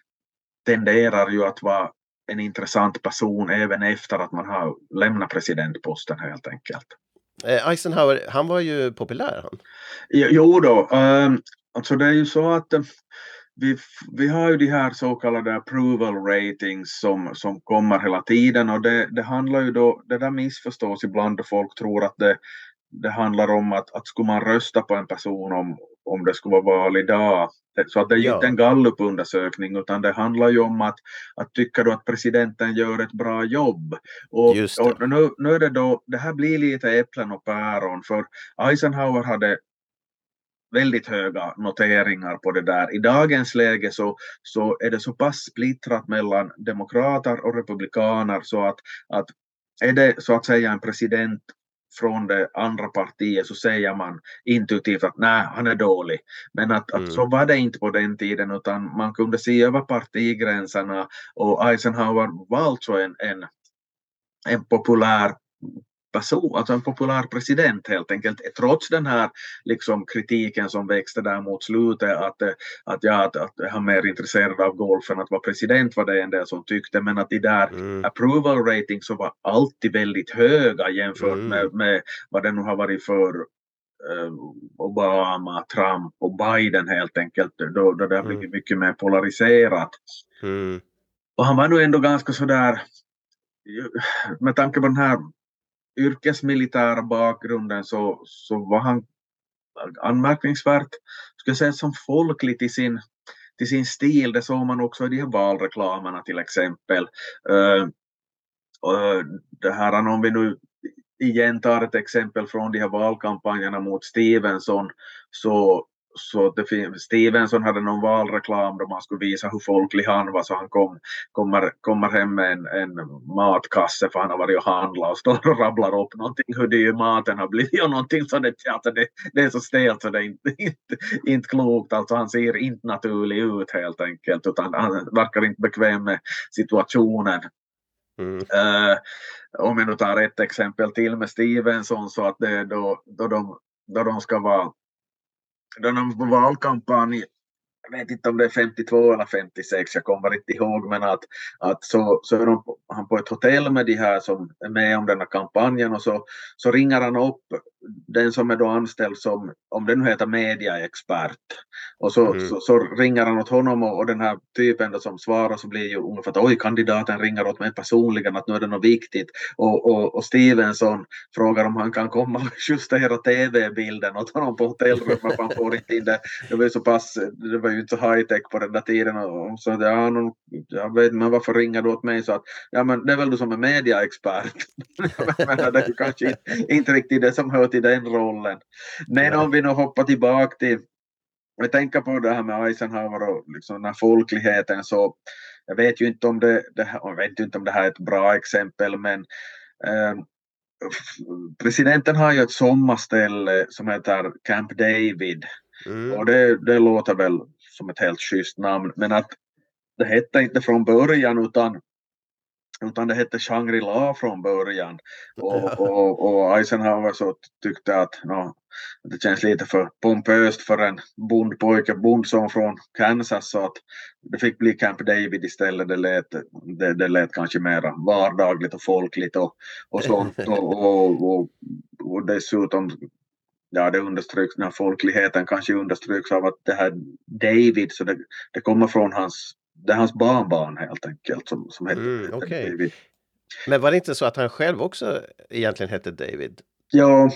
tenderar ju att vara en intressant person även efter att man har lämnat presidentposten helt enkelt. Eh, Eisenhower, han var ju populär han. Jo, jo då, um, alltså det är ju så att um, vi, vi har ju de här så kallade approval ratings som, som kommer hela tiden, och det, det handlar ju då, det där missförstås ibland och folk tror att det, det handlar om att, att skulle man rösta på en person om, om det skulle vara val idag. Så att det är ju Ja. inte en gallupundersökning, utan det handlar ju om att, att tycker du att presidenten gör ett bra jobb. Och, Just det. och nu, nu är det då, det här blir lite äpplen och päron, för Eisenhower hade väldigt höga noteringar på det där. I dagens läge så, så är det så pass splittrat mellan demokrater och republikaner, så att, att är det så att säga en president från det andra partiet, så säger man intuitivt att nej, han är dålig. Men att, Mm. att så var det inte på den tiden, utan man kunde se över partigränserna, och Eisenhower var alltså en, en, en populär person, alltså en populär president helt enkelt, trots den här liksom kritiken som växte där mot slutet, att, att, ja, att, att han är mer intresserad av golf än att vara president, var det en del som tyckte, men att de där Mm. approval rating så var alltid väldigt höga jämfört Mm. med, med vad det nu har varit för eh, Obama, Trump och Biden helt enkelt, då, då det har blivit Mm. mycket mer polariserat. Mm. Och han var nu ändå ganska sådär, med tanke på den här yrkesmilitära bakgrunden, så, så var han anmärkningsvärt, skulle jag säga, som folkligt i sin, till sin stil. Det såg man också i de här valreklamerna till exempel. Uh, uh, det här, om vi nu igen tar ett exempel från de här valkampanjerna mot Stevenson, så Så det fin- Stevenson hade någon valreklam där man skulle visa hur folklig han var, så han kom, kommer, kommer hem med en, en matkasse för han har varit och handlat och står och rabblar upp någonting, hur dyr maten har blivit och någonting, så det, alltså det, det är så stelt så det är inte, inte, inte klokt, alltså han ser inte naturlig ut helt enkelt, utan han verkar inte bekväm med situationen. Mm. Uh, om vi nu tar ett exempel till med Stevenson, så att det är då, då, de, då de ska vara den valkampanj, jag vet inte om det är femtiotvå eller femtiosex, jag kommer inte ihåg, men att, att så, så är de, han på ett hotell med de här som är med om den här kampanjen, och så, så ringer han upp den som är då anställd som, om det nu heter mediaexpert, och så, mm. så, så ringer han åt honom, och, och den här typen då som svarar, så blir ju ungefär att oj, kandidaten ringer åt mig personligen att nu är det något viktigt, och, och, och Stevenson frågar om han kan komma och justera tv-bilden åt honom på hotellrummet, för han får inte in det, det var ju så pass, det var ju inte så high tech på den där tiden, och så ja, någon, jag vet, men varför ringer du åt mig, så att ja, men det är väl du som är mediaexpert. Men det är ju kanske inte, inte riktigt det som hör till den rollen. Men om vi nu hoppar tillbaka till, jag tänker på det här med Eisenhower och liksom den här folkligheten, så jag vet ju inte om det, det här, jag vet inte om det här är ett bra exempel, men eh, presidenten har ju ett sommarställe som heter Camp David. Mm. Och det, det låter väl som ett helt schysst namn, men att det hette inte från början, utan utan det hette Shangri-La från början, och, och, och Eisenhower så tyckte att no, det känns lite för pompöst för en bondpojke, bondson från Kansas, så att det fick bli Camp David istället. Det lät, det, det lät kanske mer vardagligt och folkligt och, och sånt, och, och, och, och dessutom ja, det understryks, den här folkligheten kanske understryks av att det här David, så det, det kommer från hans, det är hans barnbarn helt enkelt som, som heter, mm, heter okay. David. Men var det inte så att han själv också egentligen hette David? Ja,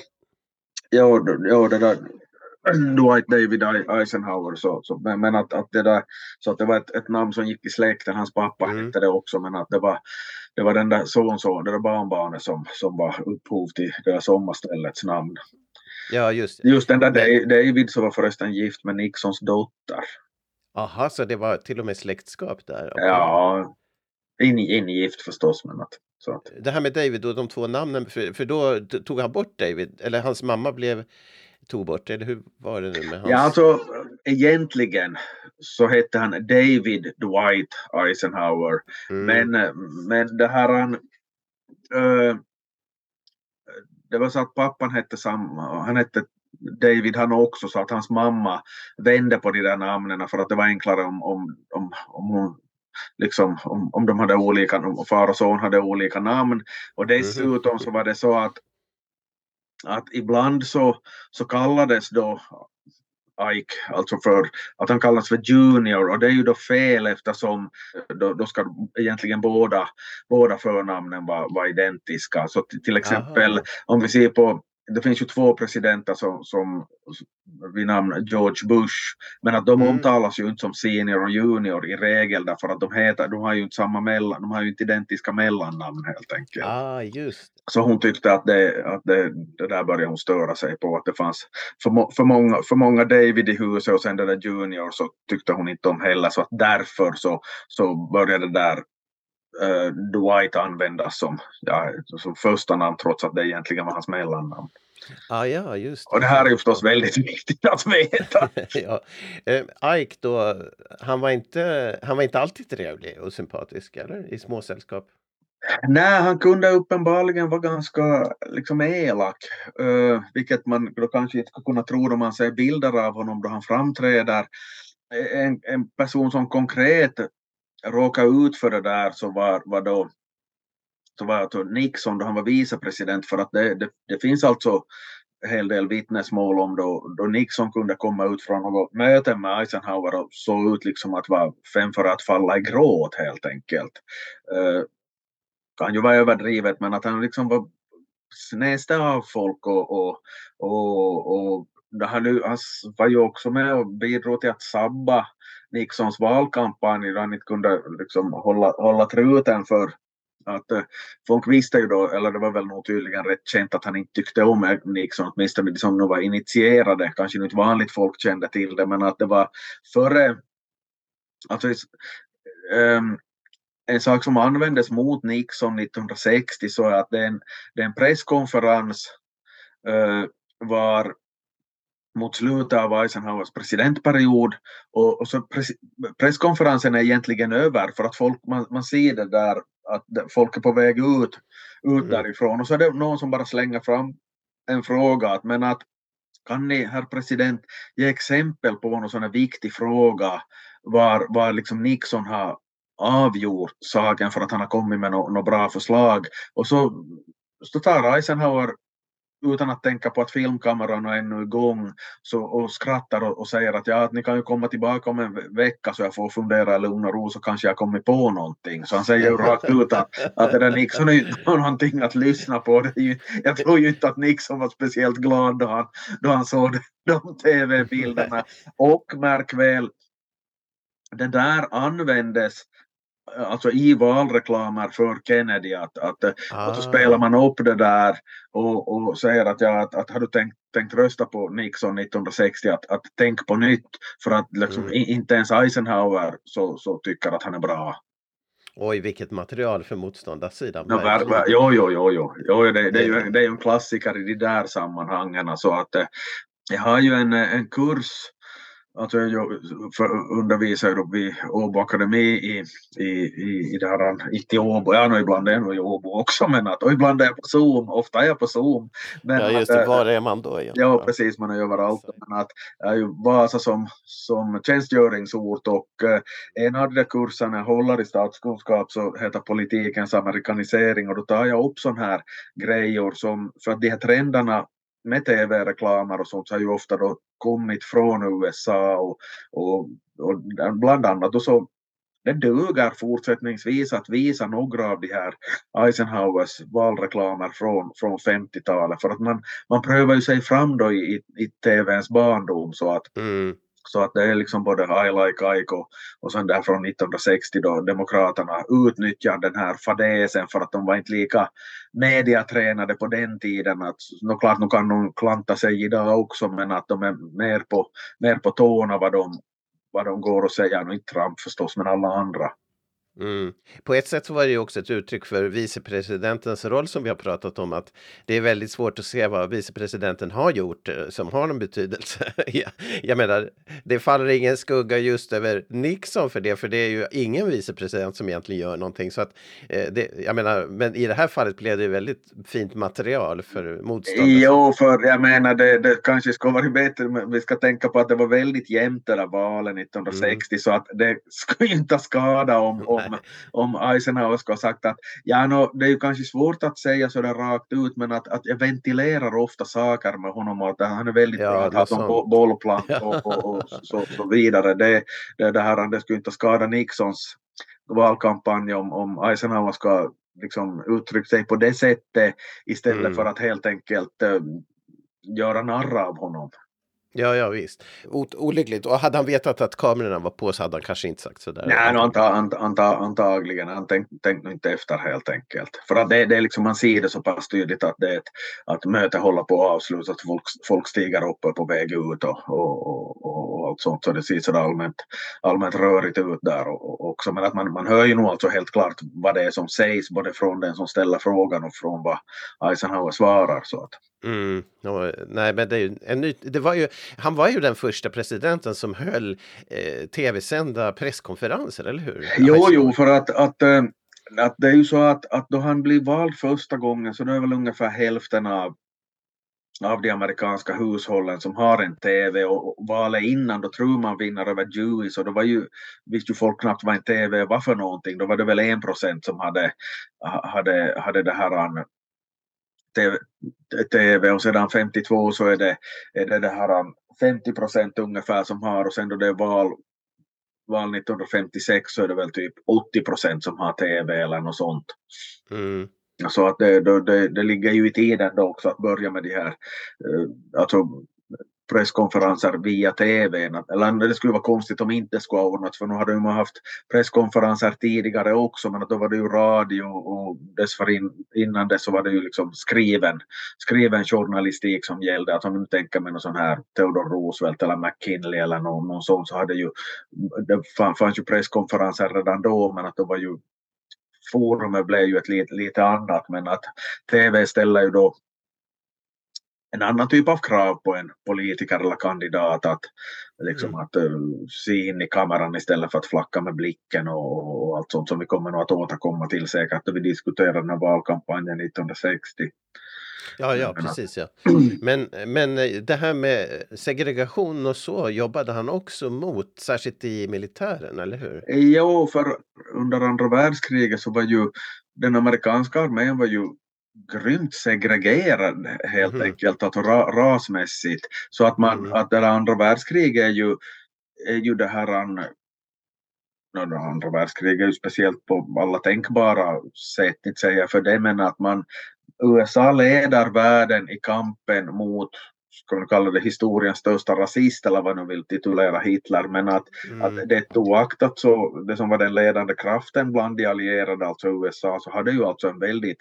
ja, ja det där Dwight David Eisenhower, så, så, men, men att, att det där, så att det var ett, ett namn som gick i släkten, hans pappa mm. hette det också, men att det var, det var den där son, så, det där barnbarnet som, som var upphov till det där sommarställets namn. Ja, just Just den där men... David som var förresten gift med Nixons dotter. Aha, så det var till och med släktskap där? Okay. Ja, in, ingift förstås. Men att, så att. Det här med David och de två namnen, för, för då tog han bort David, eller hans mamma blev tog bort, eller hur var det nu med hans? Ja, alltså egentligen så hette han David Dwight Eisenhower, mm. men, men det här han... Uh, det var så att pappan hette samma, han hette David han också, så att hans mamma vände på de där namnen för att det var enklare om, om, om, om hon liksom, om, om de hade olika, om far och son hade olika namn, och dessutom så var det så att att ibland så, så kallades då Ike, alltså för att han kallas för junior, och det är ju då fel eftersom då, då ska egentligen båda, båda förnamnen vara, vara identiska. Så till, till exempel Aha. om vi ser på, det finns ju två presidenter som, som vid namn George Bush, men att de mm. omtalas ju inte som senior och junior i regel, därför att de heter, de har ju inte samma mellan, de har ju inte identiska mellannamn helt enkelt. Ah, just. Så hon tyckte att det, att det, det där började hon störa sig på, att det fanns för, för, många, för många David i huset, och sen det där junior så tyckte hon inte om heller, så att därför så, så började det där uh, Dwight användas som, ja, som första namn, trots att det egentligen var hans mellannamn. Ah, ja, just det. Och det här är ju förstås väldigt viktigt att veta. ja. eh, Ike då, han var, inte, han var inte alltid trevlig och sympatisk, eller? I små sällskap? Nej, han kunde uppenbarligen vara ganska liksom elak, uh, vilket man då kanske inte ska kunna tro då man ser bilder av honom då han framträder. En, en person som konkret råkade ut för det där så var, var då så var alltså Nixon då han var vicepresident, för att det, det, det finns alltså en hel del vittnesmål om då, då Nixon kunde komma ut från något möte med Eisenhower och såg ut liksom att vara fem för att falla i gråt helt enkelt. Uh, kan ju vara överdrivet, men att han liksom var snäste av folk och, och, och, och det här nu, han var ju också med och bidrog till att sabba Nixons valkampanj då han inte kunde liksom hålla, hålla truten för att eh, folk visste ju då, eller det var väl nog tydligen rätt känt att han inte tyckte om Nixon, åtminstone de som nu var initierade, kanske inte vanligt folk kände till det, men att det var före, alltså um, en sak som användes mot Nixon nittonhundrasextio så att det är en, det är en presskonferens uh, var mot slutet av Eisenhowers presidentperiod och, och så press, presskonferensen är egentligen över för att folk, man, man ser det där att folk är på väg ut, ut mm. därifrån och så är det någon som bara slänger fram en fråga att, men att kan ni, herr president, ge exempel på någon sån här viktig fråga var, var liksom Nixon har avgjort saken för att han har kommit med något no bra förslag och så, så tar Eisenhower utan att tänka på att filmkameran är ännu igång så, och skrattar och, och säger att, ja, att ni kan ju komma tillbaka om en vecka så jag får fundera i lugn och ro så kanske jag kommer på någonting. Så han säger ju rakt ut att, att det där Nixon är ju någonting att lyssna på. Det är ju, jag tror ju inte att Nixon var speciellt glad då han, då han såg de tv-bilderna. Och märk väl, det där användes alltså i valreklamer för Kennedy att, att, ah. att så spelar man upp det där och, och säger att, ja, att, att har du tänkt, tänkt rösta på Nixon nittonhundrasextio att, att tänk på nytt för att liksom, mm. inte ens Eisenhower så, så tycker att han är bra. Oj, vilket material för motståndarsidan. No, ver, ver, jo, jo, jo, jo. jo det, det, är ju, det är ju en klassiker i de där sammanhangen. Så att, jag har ju en, en kurs. Alltså jag undervisar ju vid Åbo Akademi i, i, i, i det här, inte i Åbo, ja nu ibland är jag i Åbo också, men att, och ibland är jag på Zoom, ofta är jag på Zoom. Men ja just det, var är man då egentligen? Ja precis, man är överallt, men att jag är ju Vasa som, som tjänstgöringsort och eh, en av de kurserna jag håller i statskunskap så heter politikens amerikanisering och då tar jag upp sån här grejer som, för att de här trenderna med tv-reklamer och sånt så har ju ofta då kommit från U S A och, och, och bland annat och så det duger fortsättningsvis att visa några av de här Eisenhowers valreklamer från, från femtiotalet för att man, man prövar ju sig fram då i, i tvns barndom så att mm. Så att det är liksom både I like Ike och, och sen där från nittonhundrasextio då demokraterna utnyttjar den här fadäsen för att de var inte lika mediatränade på den tiden. Att, nå, klart nu kan de klanta sig idag också men att de är mer på, mer på tårna vad de, vad de går och säger. Nu inte Trump förstås men alla andra. Mm. På ett sätt så var det ju också ett uttryck för vicepresidentens roll som vi har pratat om att det är väldigt svårt att se vad vicepresidenten har gjort som har någon betydelse. jag, jag menar, det faller ingen skugga just över Nixon för det, för det är ju ingen vicepresident som egentligen gör någonting så att eh, det, jag menar, men i det här fallet blev det väldigt fint material för motståndare. Jo, för jag menar det, det kanske ska vara bättre, men vi ska tänka på att det var väldigt jämnt det där valet nittonhundrasextio mm. så att det skulle inte skada om, om om Eisenhower ska ha sagt att ja, no, det är ju kanske svårt att säga så där rakt ut men att, att jag ventilerar ofta saker med honom och att han är väldigt ja, bra att ha som bollplan och, och, och så, så vidare. Det, det, det här det skulle inte skada Nixons valkampanj om, om Eisenhower ska liksom uttrycka sig på det sättet istället mm. för att helt enkelt uh, göra narr av honom. Ja, ja visst. O- olyckligt. Och hade han vetat att kamerorna var på så hade han kanske inte sagt sådär. Nej, no, anta, anta, anta, antagligen. Han tänkte tänk inte efter helt enkelt. För att det, det är liksom, man ser det så pass tydligt att det är ett, att möte håller på att avslutas, att folk, folk stiger upp och är på väg ut och, och, och, och allt sånt. Så det ser så allmänt, allmänt rörigt ut där och, också. Men att man, man hör ju nog alltså helt klart vad det är som sägs både från den som ställer frågan och från vad Eisenhower svarar. Så att. Mm. No, nej, men det, är ju en ny, det var ju, han var ju den första presidenten som höll eh, tv-sända presskonferenser, eller hur? Jo, jo, för att, att, att det är ju så att, att då han blir vald första gången så det är väl ungefär hälften av, av de amerikanska hushållen som har en tv och valet innan då tror man vinner över Dewey så då var ju, visste ju folk knappt vad en tv var för någonting, då var det väl en procent som hade, hade, hade det här tv och sedan femtiotvå så är det, är det det här femtio procent ungefär som har och sen då det är val, val nittonhundrafemtiosex så är det väl typ åttio procent som har tv eller något sånt. Mm. Så att det, det, det, det ligger ju i tiden då också att börja med de här alltså presskonferenser via T V. Eller det skulle vara konstigt om inte skulle ha ordnat, för nu hade man haft presskonferenser tidigare också, men då var det ju radio och dessförin, innan det så var det ju liksom skriven, skriven journalistik som gällde. Att om du tänker med någon sån här Theodore Roosevelt eller McKinley eller någon, någon sån, så hade ju, det fanns ju presskonferenser redan då, men att det var ju, forumet blev ju ett lite, lite annat, men att T V ställer ju då en annan typ av krav på en politiker eller kandidat att, liksom, mm. att uh, se in i kameran istället för att flacka med blicken och, och allt sånt som vi kommer nog att återkomma till säkert när vi diskuterar den här valkampanjen nittonhundrasextio. Ja, ja, precis. Ja. Men, men det här med segregation och så jobbade han också mot, särskilt i militären, eller hur? Jo, för under andra världskriget så var ju den amerikanska armén var ju grymt segregerad helt mm. enkelt, att ra, rasmässigt. Så att man, mm. att det andra världskriget är ju, är ju det här an, det andra världskriget är ju speciellt på alla tänkbara sätt, inte säga för det, men att man U S A leder världen i kampen mot, ska man kalla det, historiens största rasist eller vad man vill titulera Hitler, men att, mm. att det oaktat så det som var den ledande kraften bland de allierade, alltså U S A, så hade ju alltså en väldigt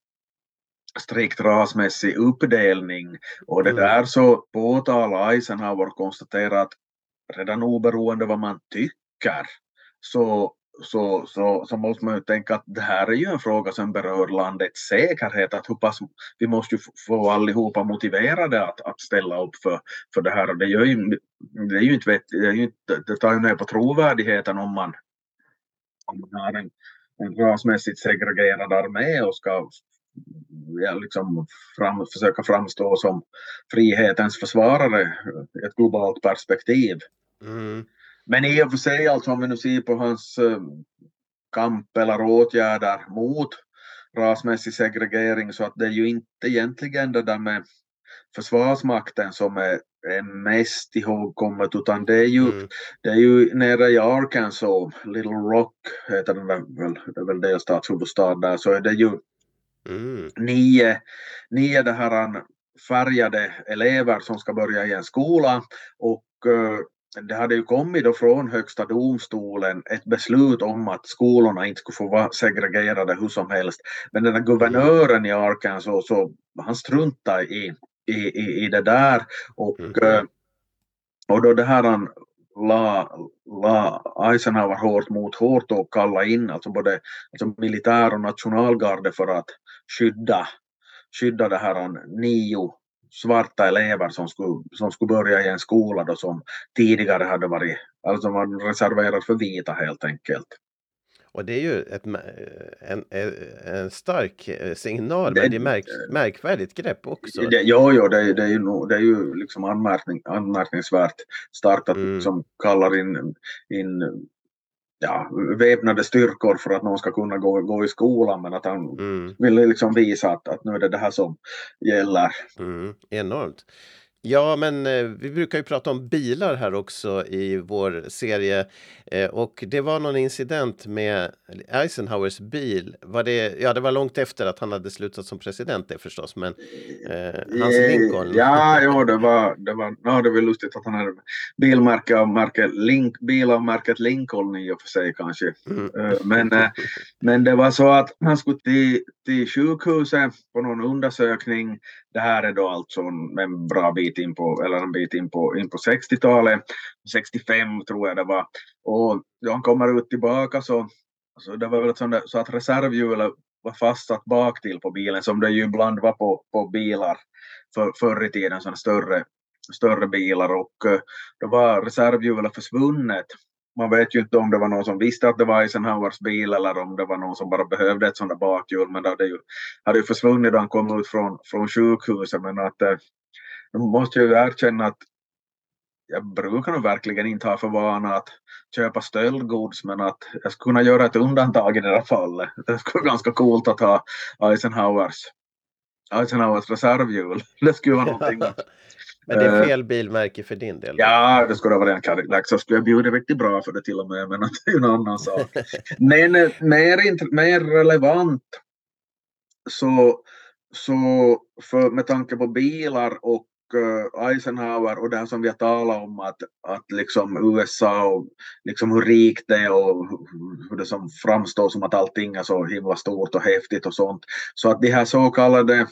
strikt rasmässig uppdelning, och det mm. där så påtalar Eisenhower konstaterar att redan oberoende vad man tycker så Så, så, så måste man ju tänka att det här är ju en fråga som berör landets säkerhet, att hur pass, vi måste ju få allihopa motiverade att, att ställa upp för, för det här, och det, gör ju, det är ju inte vet, det, är ju inte, det tar ju ner på trovärdigheten om man, om man har en, en rasmässigt segregerad armé och ska ja, liksom fram, försöka framstå som frihetens försvarare i ett globalt perspektiv. Mm. Men i och för sig, alltså om vi nu ser på hans uh, kamp eller åtgärder mot rasmässig segregering, så att det är ju inte egentligen det där med försvarsmakten som är, är mest ihågkommet, utan det är ju, mm. det är ju nere i Arkansas, Little Rock heter den väl, det är väl delstats huvudstad där, så är det ju mm. nio, nio det här färgade elever som ska börja i en skola, och uh, det hade ju kommit då från högsta domstolen ett beslut om att skolorna inte skulle få vara segregerade hur som helst. Men den där guvernören i Arkansas, så han struntade i, i, i, i det där. Och, mm. och då det här han la, la Eisenhower hårt mot hårt och kalla in alltså både alltså militär och nationalgarde för att skydda, skydda det här nio svarta elever som skulle, som skulle börja i en skola då som tidigare hade varit, alltså var reserverad för vita helt enkelt. Och det är ju ett, en, en stark signal, det, men det är märk, märkvärdigt grepp också. Det, ja, ja det, det, är ju, det är ju liksom anmärkning, anmärkningsvärt starkt att mm. som kallar in, in ja, väpnade styrkor för att någon ska kunna gå, gå i skolan, men att han mm. ville liksom visa att, att nu är det det här som gäller. Mm, enormt. Ja, men eh, vi brukar ju prata om bilar här också i vår serie, eh, och det var någon incident med Eisenhowers bil. Var det, ja, det var långt efter att han hade slutat som president det förstås, men eh, hans Lincoln. Ja, ja, det var det var, ja, det var lustigt att han hade bilmärke av märket Link, bil av märket Lincoln i och för sig kanske. Mm. Uh, men, uh, men det var så att han skulle till, till sjukhuset på någon undersökning. Det här är då alltså en bra bit in på, eller en bit in på, in på sextiotalet, sextiofem tror jag det var. Och då han kommer ut tillbaka så, så det var väl sån där, så att reservhjulet var fastsatt bak till på bilen, som det ju ibland var på, på bilar för, förr i tiden, sådana större, större bilar, och då var reservhjulet försvunnet. Man vet ju inte om det var någon som visste att det var Eisenhowers bil eller om det var någon som bara behövde ett sånt där bakhjul, men det hade ju, hade ju försvunnit då han kom ut från, från sjukhuset. Men att eh, måste jag ju erkänna att jag brukar nog verkligen inte ha för vana att köpa stöldgods, men att jag skulle kunna göra ett undantag i det här fallet. Det skulle vara ganska coolt att ha Eisenhowers, Eisenhowers reservhjul. Det skulle vara någonting. Men det är fel bilmärke för din del? Ja, det skulle vara en Cadillac, så skulle jag bjuda riktigt bra för det till och med, men det är ju en annan sak. Men mer, mer relevant så, så för, med tanke på bilar och uh, Eisenhower och det här som vi har talat om att, att liksom U S A och liksom hur rikt det är och hur det som framstår som att allting är så himla stort och häftigt och sånt. Så att de här så kallade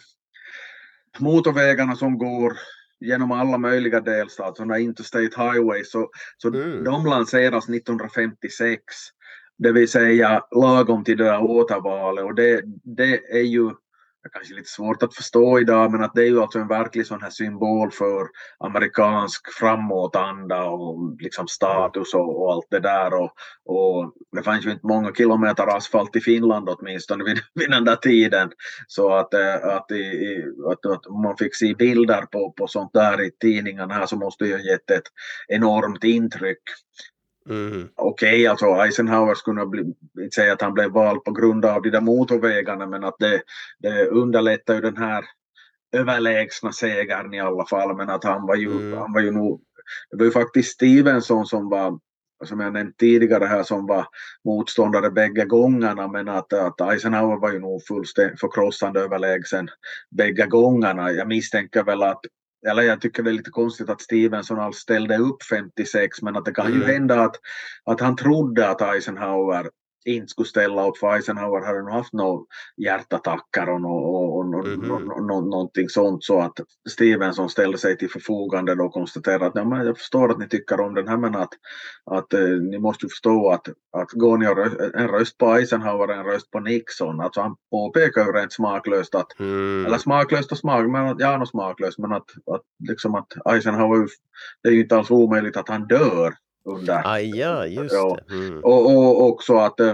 motorvägarna som går genom alla möjliga delstater, sådana interstate highways, så, så mm. de lanseras nittonhundrafemtiosex, det vill säga lagom till det där återvalet, och det, det är ju det är kanske lite svårt att förstå idag, men att det är ju alltså en verklig sån här symbol för amerikansk framåtanda och liksom status och, och allt det där, och, och det fanns ju inte många kilometer asfalt i Finland åtminstone vid, vid den där tiden, så att, att, i, att, att man fick se bilder på, på sånt där i tidningarna här, så måste ju ha gett ett enormt intryck. Mm. Okej, okay, alltså Eisenhower skulle bli, inte säga att han blev vald på grund av de där motorvägarna, men att det, det underlättar ju den här överlägsna segern i alla fall, men att han var ju, mm. han var ju nog, det var ju faktiskt Stevenson som var, som jag nämnt tidigare här, som var motståndare bägge gångerna, men att, att Eisenhower var ju nog fullständigt förkrossande överlägsen bägge gångerna. Jag misstänker väl att, eller jag tycker det är lite konstigt att Stevenson alls ställde upp femtiosex, men att det kan mm. ju hända att, att han trodde att Eisenhower inte skulle ställa upp, för Eisenhower hade nog haft några hjärtattacker och, och, och, och mm. no, no, någonting sånt, så att Stevenson ställde sig till förfogande och konstaterade att ja, jag förstår att ni tycker om den här, men att, att eh, ni måste förstå att, att går ni en röst på Eisenhower en röst på Nixon, alltså han påpekar ju rent smaklöst att, mm. eller smaklöst och smak, men att, ja, no, smaklöst, men att, att liksom att Eisenhower, det är ju inte alls omöjligt att han dör under. Ah, ja, just ja. det. Mm. Och, och också att äh,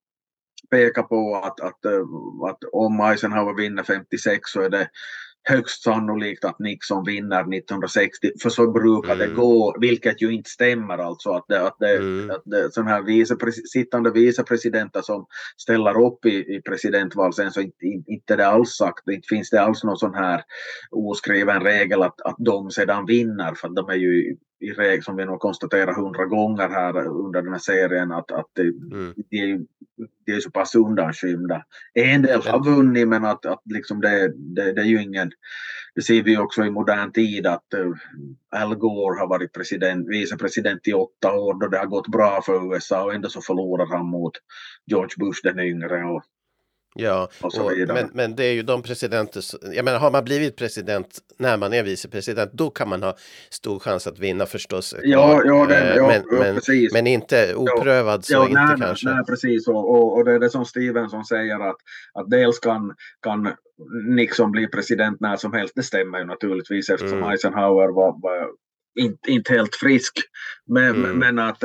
peka på att, att, äh, att om Eisenhower vinner femtiosex så är det högst sannolikt att Nixon vinner nittonhundrasextio, för så brukar mm. det gå, vilket ju inte stämmer, alltså att det, att det, mm. att det sån här vicepres- sittande vicepresidenter som ställer upp i, i presidentval sen, så inte, inte det alls sagt, inte finns det alls någon sån här oskriven regel att, att de sedan vinner, för att de är ju i regel, som vi nog konstaterar hundra gånger här under den här serien, att, att det, mm. det, är, det är så pass undanskymda. En del har vunnit, men att, att liksom det, det, det är ju ingen, det ser vi också i modern tid att uh, Al Gore har varit president, vicepresident i åtta år då det har gått bra för U S A, och ändå så förlorar han mot George Bush den yngre och Ja, och och, men, men det är ju de presidenter, jag menar, har man blivit president när man är vicepresident, då kan man ha stor chans att vinna förstås. Ja, ja, det, ja, men, ja men, precis. Men inte oprövad, ja, så ja, inte nej, kanske. Nej, precis, och, och, och det är det som Stevenson säger, att, att dels kan, kan Nixon bli president när som helst, det stämmer ju naturligtvis, eftersom mm. Eisenhower var, var inte, inte helt frisk, men, mm. men att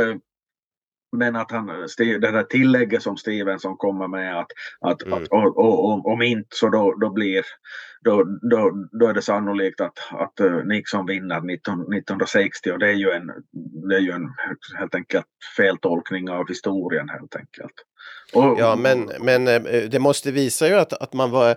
Men att han, det där tillägget som Stevenson kommer med, att, att, mm. att och, och, och, om inte så då, då blir då, då, då är det sannolikt att, att Nixon vinner nittonhundrasextio, och det är ju en, det är ju en helt enkelt feltolkning av historien helt enkelt. Och, ja, men, men det måste visa ju att, att man var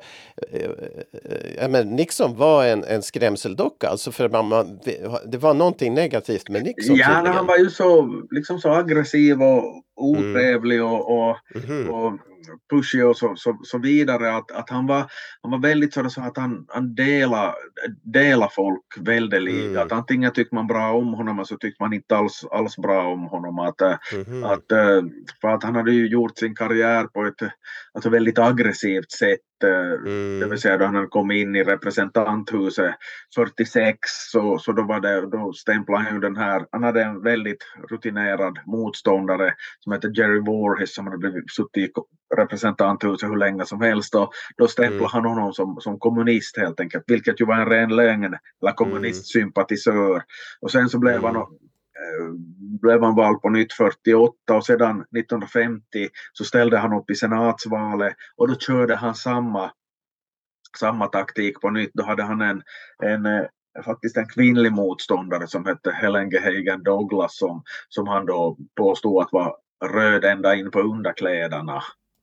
äh, men Nixon var en, en skrämseldocka, alltså, för man, man, det var någonting negativt med Nixon. Ja, han var ju så, liksom så aggressiv och otrevlig mm. och, och, mm. och pushig och så, så, så vidare, att, att han var han var väldigt så, så att han, han delade dela folk väldigt lite, mm. att antingen tyckte man bra om honom, och så tyckte man inte alls, alls bra om honom, att, mm. att, för att han hade ju gjort sin karriär på ett alltså väldigt aggressivt sätt. Mm. Det vill säga då han kom in i representanthuset fyrtiosex, så, så då var det, då stämplade han ju den här, han hade en väldigt rutinerad motståndare som heter Jerry Voorhis, som hade blivit suttit i representanthuset hur länge som helst, och då stämplade mm. han honom som, som kommunist helt enkelt, vilket ju var en ren lögn, eller kommunistsympatisör, och sen så blev mm. han blev han vald på nytt fyrtioåtta, och sedan nittonhundrafemtio så ställde han upp i senatsvalet, och då körde han samma samma taktik på nytt. Då hade han en, en faktiskt en kvinnlig motståndare som hette Helen G. Hagen Douglas, som, som han då påstod att var röd ända in på underkläderna.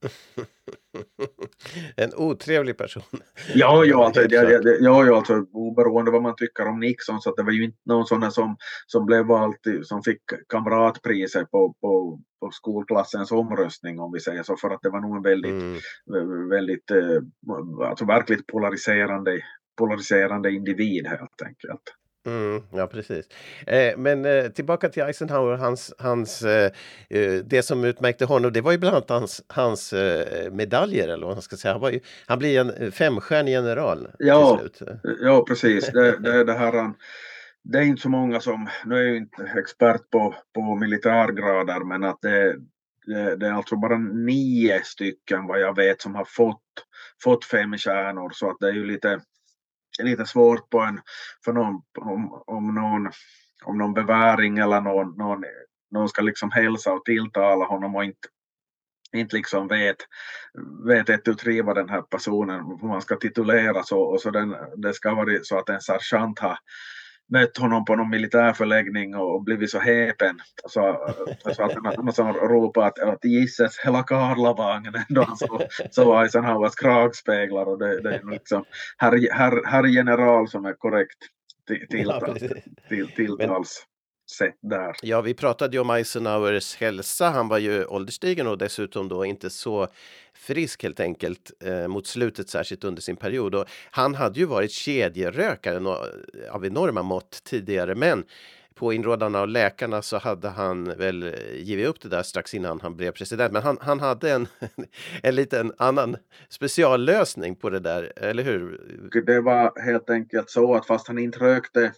En otrevlig person. Ja, ja, alltså, det, det, det, ja, ja, alltså oberoende vad man tycker om Nixon, så att det var ju inte någon sån som, som blev vald, som fick kamratpriser på, på, på skolklassens omröstning, om vi säger så, för att det var nog en väldigt, mm. väldigt alltså verkligt polariserande polariserande individ helt enkelt. Mm, ja, precis. Eh, men eh, tillbaka till Eisenhower, hans, hans, eh, eh, det som utmärkte honom, det var ju bland annat hans, hans eh, medaljer, eller vad man ska säga. Han, var ju, han blir en femstjärnig general Ja, till slut. ja precis. Det, det, det, här, han- det är inte så många som, nu är jag ju inte expert på, på militärgrader, men att det, det, det är alltså bara nio stycken vad jag vet som har fått, fått fem stjärnor, så att det är ju lite lite svårt på en, för någon, om, om någon om någon beväring eller någon, någon, någon ska liksom hälsa och tilltala honom och inte, inte liksom vet, vet ett utri vad den här personen hur man ska tituleras och, och så den, det ska vara så att en sergeant har mött honom på någon militärförläggning och blivit så häpen så, så att han som ropade att, att gisses hela Karlavagnen då han så, så Eisenhowers kragspeglar och det, det är liksom herr, herr, herr general som är korrekt till, till, Ja, till, till, tilltals sätt där. Ja, vi pratade ju om Eisenhowers hälsa. Han var ju ålderstigen och dessutom då inte så frisk helt enkelt eh, mot slutet, särskilt under sin period. Och han hade ju varit kedjerökare no- av enorma mått tidigare, men på inrådan av läkarna så hade han väl givit upp det där strax innan han blev president. Men han, han hade en, en liten annan speciallösning på det där, eller hur? Det var helt enkelt så att fast han inte rökte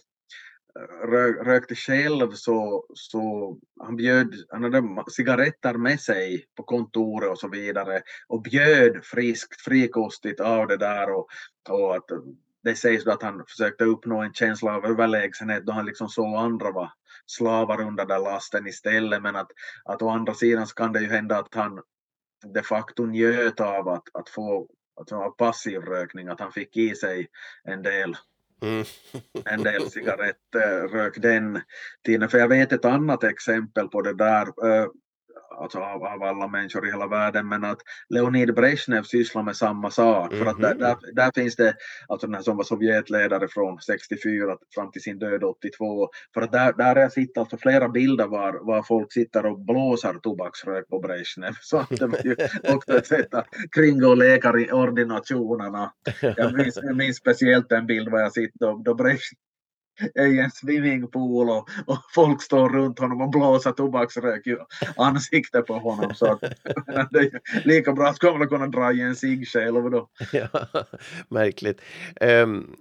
Rö, rökte själv så, så han bjöd, han hade cigaretter med sig på kontoret och så vidare och bjöd friskt, frikostigt av det där och, och att det sägs då att han försökte uppnå en känsla av överlägsenhet då han liksom såg andra var slavar under den lasten istället, men att, att å andra sidan så kan det ju hända att han de facto njöt av att, att få att ha passiv rökning, att han fick i sig en del Mm. en del cigarettrök den tiden. För jag vet ett annat exempel på det där, alltså av, av alla människor i hela världen, men att Leonid Brezhnev sysslar med samma sak. Mm-hmm. För att där, där, där finns det, alltså den här som var Sovjetledare från sextiofyra fram till sin död åttiotvå, för att där, där jag sitter alltså flera bilder var, var folk sitter och blåser tobaksrök på Brezhnev. Så att det var ju också ett sätt att kringgå läkarordinationerna. Jag minns, jag minns speciellt en bild var jag sitter då Brezhnev är i en swimmingpool och, och folk står runt honom och blåser tobaksrök i ansiktet på honom, så att det är lika bra att kommer att kunna dra i en cigg själv då. Ja, märkligt. Um,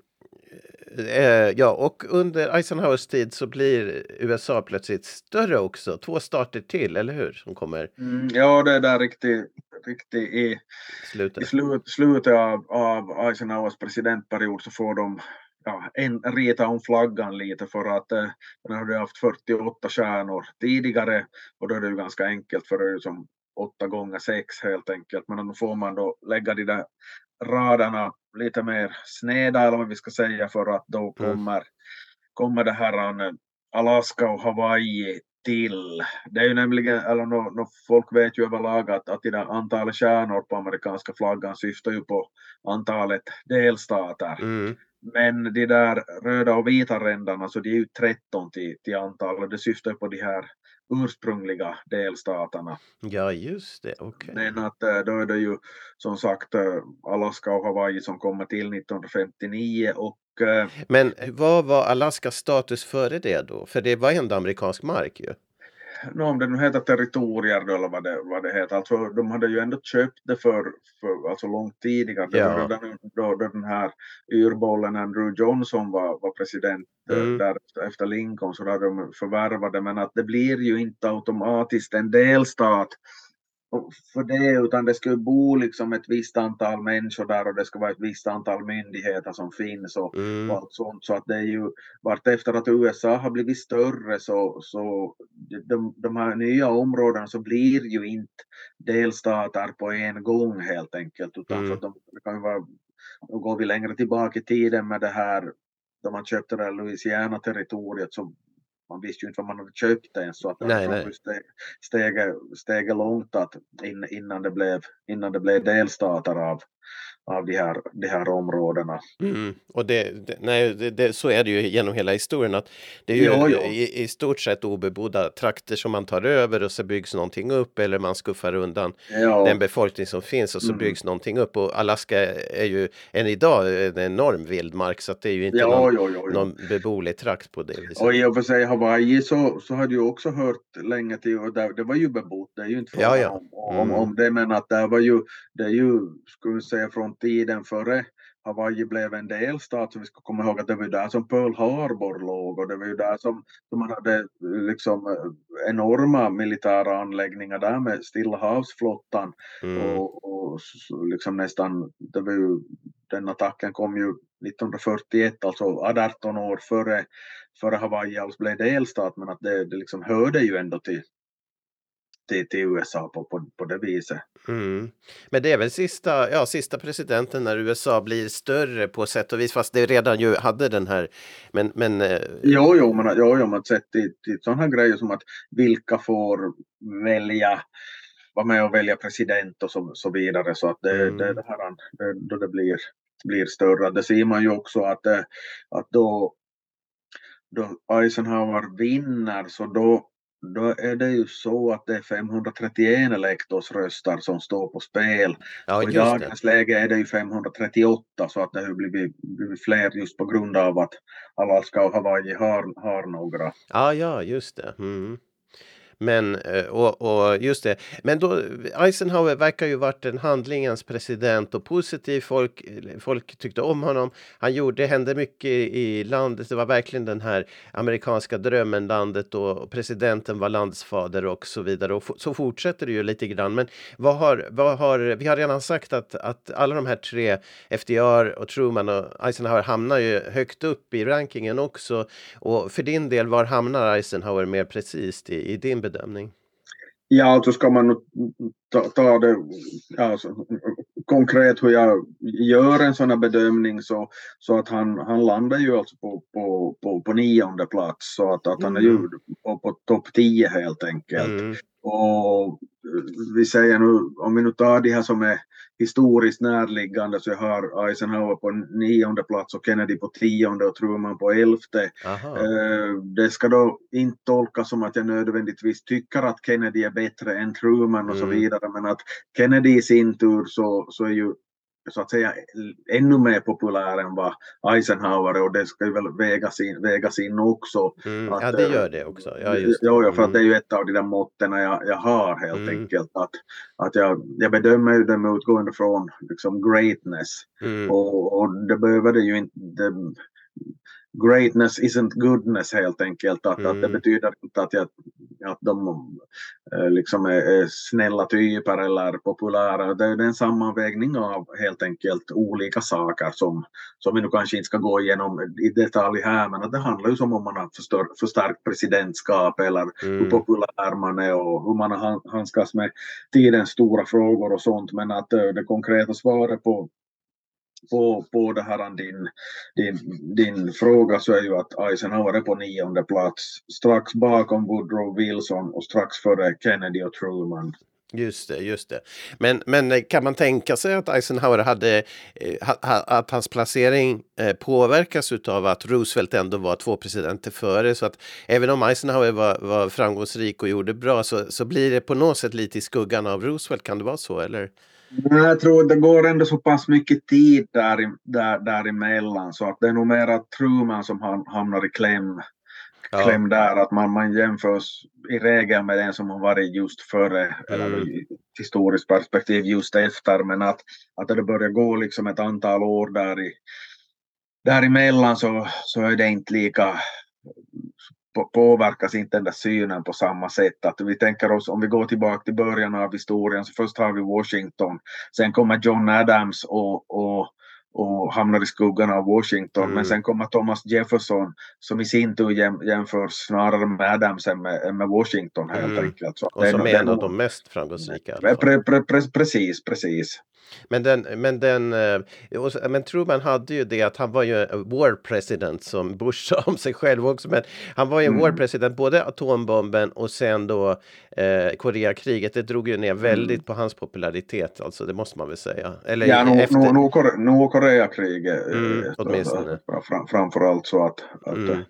uh, ja, och under Eisenhowers tid så blir U S A plötsligt större också. Två stater till, eller hur? Som kommer. Mm, ja, det är där riktigt, riktigt i slutet, i slut, slutet av, av Eisenhowers presidentperiod så får de ja, en, rita om flaggan lite för att eh, den hade haft fyrtioåtta stjärnor tidigare och då är det ju ganska enkelt för det är ju som åtta gånger sex helt enkelt, men då får man då lägga de där raderna lite mer sneda eller vad vi ska säga, för att då kommer, mm. kommer det här Alaska och Hawaii till. Det är ju nämligen, eller no, no, folk vet ju överlag att, att det där antalet stjärnor på amerikanska flaggan syftar ju på antalet delstater. Mm. Men de där röda och vita rändarna så det är ju tretton till, till antal och det syftar på de här ursprungliga delstaterna. Ja, just det. Okay. Men att då är det ju som sagt Alaska och Hawaii som kommer till nittonhundrafemtionio och men vad var Alaskas status före det då? För det var ändå amerikansk mark ju. No, om det nu heter territorier då, eller vad det, vad det heter. Alltså, de hade ju ändå köpt det för, för alltså långt tidigare. Ja. Då, då, då den här urbollen Andrew Johnson var, var president mm. där efter Lincoln, så hade de förvärvade. Men att det blir ju inte automatiskt en delstat för det, utan det skulle bo liksom ett visst antal människor där och det ska vara ett visst antal myndigheter som finns och, mm. och allt sånt, så att det är ju vart efter att U S A har blivit större så, så de, de här nya områdena så blir ju inte delstater på en gång helt enkelt, utan mm. för de, det kan ju vara, då går vi längre tillbaka i tiden med det här då man köpte det här Louisiana-territoriet, så man visste ju inte vad man hade köpt ens, så att nej, nej. Steg, steg, steg långt att in, innan, det blev, innan det blev delstater av, av de här, de här områdena. Mm. Och det, det, nej, det, det, så är det ju genom hela historien att det är ju Ja, ja. I, i stort sett obebodda trakter som man tar över och så byggs någonting upp eller man skuffar undan Ja. den befolkning som finns och så Mm. byggs någonting upp. Och Alaska är ju än idag en enorm vildmark så att det är ju inte Ja, någon, ja, ja, ja. någon beboelig trakt på det viset. Och i och för sig Hawaii så, så hade jag också hört länge till, och där, det var ju bebott, det är ju inte frågan Ja, ja. Om, om, Mm. om det, men att det var ju, det är ju, skulle vi säga från tiden före Hawaii blev en delstat, så vi ska komma ihåg att det var ju där som Pearl Harbor låg, och det var ju där som, som man hade liksom enorma militära anläggningar där med Stilla havsflottan. Mm. och, och så liksom nästan, det var ju, den attacken kom ju nittonhundrafyrtioett, alltså arton år före, före Hawaii alls blev delstat, men att det, det liksom hörde ju ändå till, till, till U S A på, på, på det viset. Mm. Men det är väl sista, ja, sista presidenten när U S A blir större på sätt och vis, fast det redan ju hade den här, men... men eh, Jo, jo, men, jo, jo, men sett till, till sådana här grejer som att vilka får välja, vara med och välja president och så, så vidare, så att det, Mm. det, det här, det, då det blir, blir större. Det ser man ju också att, det, att då, då Eisenhower vinner, så då Då är det ju så att det är femhundratrettioen elektorsröster som står på spel. ja, Och i just det. dagens läge är det ju femhundratrettioåtta, så att det har blivit, blivit fler just på grund av att Alaska och Hawaii har, har några. Ja, ja, just det. Mm. Men, eh, och, och just det. Men då, Eisenhower verkar ju varit en handlingens president och positiv. Folk, folk tyckte om honom. Han gjorde, det hände mycket i landet. Det var verkligen den här amerikanska drömmen, landet, och presidenten var landsfader och så vidare. Och så fortsätter det ju lite grann. Men vad har, vad har, vi har redan sagt att, att alla de här tre, F D R och Truman och Eisenhower, hamnar ju högt upp i rankingen också. Och för din del, var hamnar Eisenhower mer precis i, i din bedömning? Ja, alltså ska man nog ta, ta det alltså, konkret hur jag gör en sån här bedömning, så, så att han, han landar ju alltså på, på, på, på nionde plats, så att, att han är ju på, på topp tio helt enkelt. Mm. Och vi säger nu, om vi nu tar de här som är historiskt närliggande, så jag har Eisenhower på nionde plats och Kennedy på tionde och Truman på elfte. Aha. Eh, det ska då inte tolkas som att jag nödvändigtvis tycker att Kennedy är bättre än Truman och så Mm. vidare, men att Kennedy i sin tur så, så är ju så att säga ännu mer populär än vad Eisenhower är, och det ska ju väl vägas in, vägas in också. Mm. Att, Ja, det gör det också. Ja, just det. Ja, ja, för att Mm. det är ju ett av de där måtten jag, jag har helt Mm. enkelt. Att, att jag, jag bedömer ju det med utgående från liksom greatness. Mm. Och, och det behöver det ju inte... Det, greatness isn't goodness helt enkelt. Att, Mm. att det betyder inte att, jag, att de eh, liksom är, är snälla typer eller populära. Det är en sammanvägning av helt enkelt olika saker som, som vi nu kanske inte ska gå igenom i detalj här. Men att det handlar ju som om man har förstör, förstärkt presidentskap eller Mm. hur populär man är och hur man har handskas med tidens stora frågor och sånt. Men att eh, det konkreta svaret på På, på det här din, din, din fråga, så är ju att Eisenhower är på nionde plats, strax bakom Woodrow Wilson och strax före Kennedy och Truman. Just det, just det. Men, men kan man tänka sig att Eisenhower hade, eh, ha, ha, att hans placering eh, påverkas utav att Roosevelt ändå var två presidenter före, så att även om Eisenhower var, var framgångsrik och gjorde bra, så, så blir det på något sätt lite i skuggan av Roosevelt, kan det vara så, eller? Jag tror att det går ändå så pass mycket tid där, där, däremellan, så att det är nog mer att Truman som ham, hamnar i kläm, Ja. kläm där, att man, man jämförs i regel med den som har varit just före, Mm. eller i historiskt perspektiv just efter, men att, att det börjar gå liksom ett antal år där i, däremellan, så, så är det inte lika, påverkas inte den där synen på samma sätt. Att vi tänker oss, om vi går tillbaka till början av historien, så först har vi Washington, sen kommer John Adams och, och, och hamnar i skuggan av Washington, Mm. men sen kommer Thomas Jefferson som i sin tur jäm, jämförs snarare med Adams än med, än med Washington helt Mm. enkelt. Så Och det som nog- är det en av nog- de mest framgångsrika. i alla fall. Pre, pre, pre, precis, precis. Men den, men den, men Truman hade ju det att han var ju war president som Bush sa om sig själv också, men han var ju mm. war president, både atombomben och sen då eh, Koreakriget, det drog ju ner väldigt mm. på hans popularitet, alltså det måste man väl säga. Eller ja, nu efter... no, no, Kore, no Koreakriget mm, åtminstone. Fram, framförallt så att, att mm.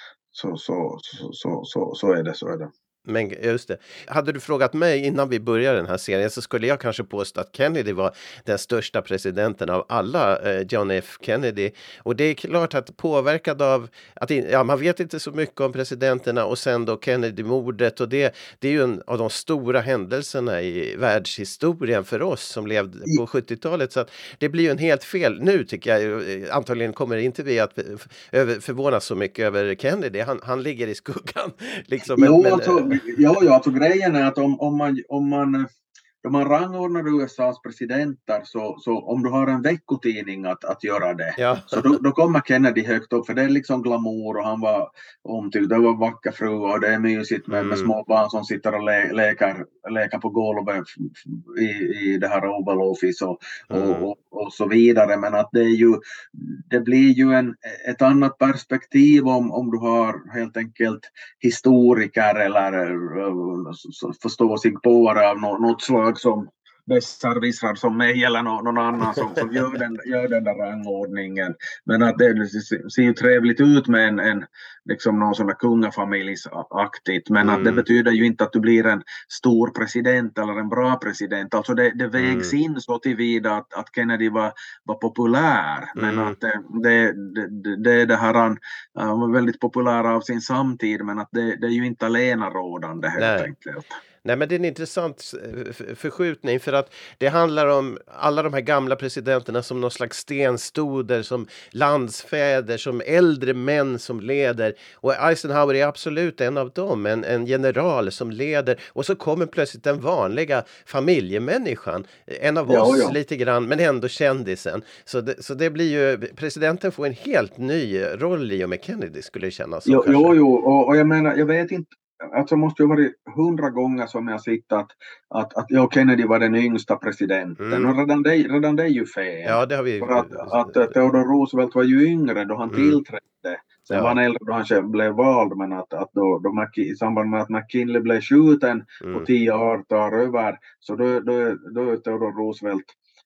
så, så, så, så, så, så är det, så är det. Men just det. Hade du frågat mig innan vi började den här serien så skulle jag kanske påstå att Kennedy var den största presidenten av alla, eh, John F. Kennedy. Och det är klart att påverkad av att ja, man vet inte så mycket om presidenterna och sen då Kennedy-mordet, och det, det är ju en av de stora händelserna i världshistorien för oss som levde på sjuttiotalet, så att det blir ju en helt fel. Nu tycker jag antagligen kommer inte vi att förvånas så mycket över Kennedy. Han, han ligger i skuggan liksom. Jo, men, alltså, ja, ja, alltså grejen är att om, om, man, om, man, om man rangordnar U S A:s presidenter så, så om du har en veckotidning att, att göra det, ja. så då, då kommer Kennedy högt upp, för det är liksom glamour och han var omtyckt, det var vacker fru och det är mysigt med, mm. med små barn som sitter och le, leker, leker på golvet i, i det här Oval Office och, mm. och, och, och så vidare, men att det är ju det blir ju en, ett annat perspektiv om, om du har helt enkelt historiker eller uh, förståsigpåare av något, något slag som besserwissrar som mig eller någon, någon annan som, som gör, den, gör den där rangordningen. Men att det ser ju trevligt ut med en, en liksom någon sån där kungafamiljsaktigt, men mm. att det betyder ju inte att du blir en stor president eller en bra president. Alltså det, det vägs mm. in så tillvida att, att Kennedy var, var populär, men mm. att det, det, det, det, det här han, han var väldigt populär av sin samtid, men att det, det är ju inte alenarådande helt Nej. enkelt. Nej, men det är en intressant förskjutning, för att det handlar om alla de här gamla presidenterna som någon slags stenstoder, som landsfäder, som äldre män som leder. Och Eisenhower är absolut en av dem, en, en general som leder. Och så kommer plötsligt den vanliga familjemänniskan, en av oss ja, ja. lite grann, men ändå kändisen. Så det, så det blir ju, presidenten får en helt ny roll i och med Kennedy, skulle det kännas så. Jo, jo, jo. Och, och jag menar, jag vet inte, alltså måste ju ha varit hundra gånger som jag sett att, att, att ja, Kennedy var den yngsta presidenten. Mm. Och redan det, redan det är ju fel. Ja, det har vi... För att, att Theodore Roosevelt var ju yngre då han mm. tillträdde. Sen ja. var han äldre då han blev vald, men att, att då, då Mac, i samband med att McKinley blev skjuten mm. på tio år tar över, så då, då, då är Theodore Roosevelt,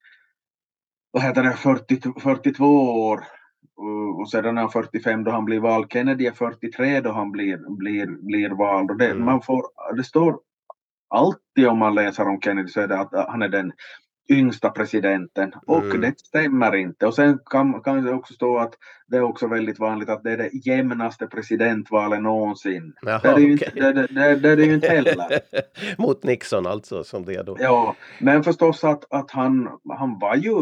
vad heter det, fyrtio, fyrtiotvå år. Och sedan är han fyrtiofem då han blir vald. Kennedy är fyrtiotre då han blir, blir, blir vald. Och det, mm. man får, det står alltid om man läser om Kennedy så är det att han är den yngsta presidenten. Och mm. det stämmer inte. Och sen kan, kan det också stå att det är också väldigt vanligt att det är det jämnaste presidentvalet någonsin. Jaha, det, är det, ju okay. inte, det, det, det är det ju inte heller. Mot Nixon alltså, som det är då. Ja, men förstås att, att han, han var ju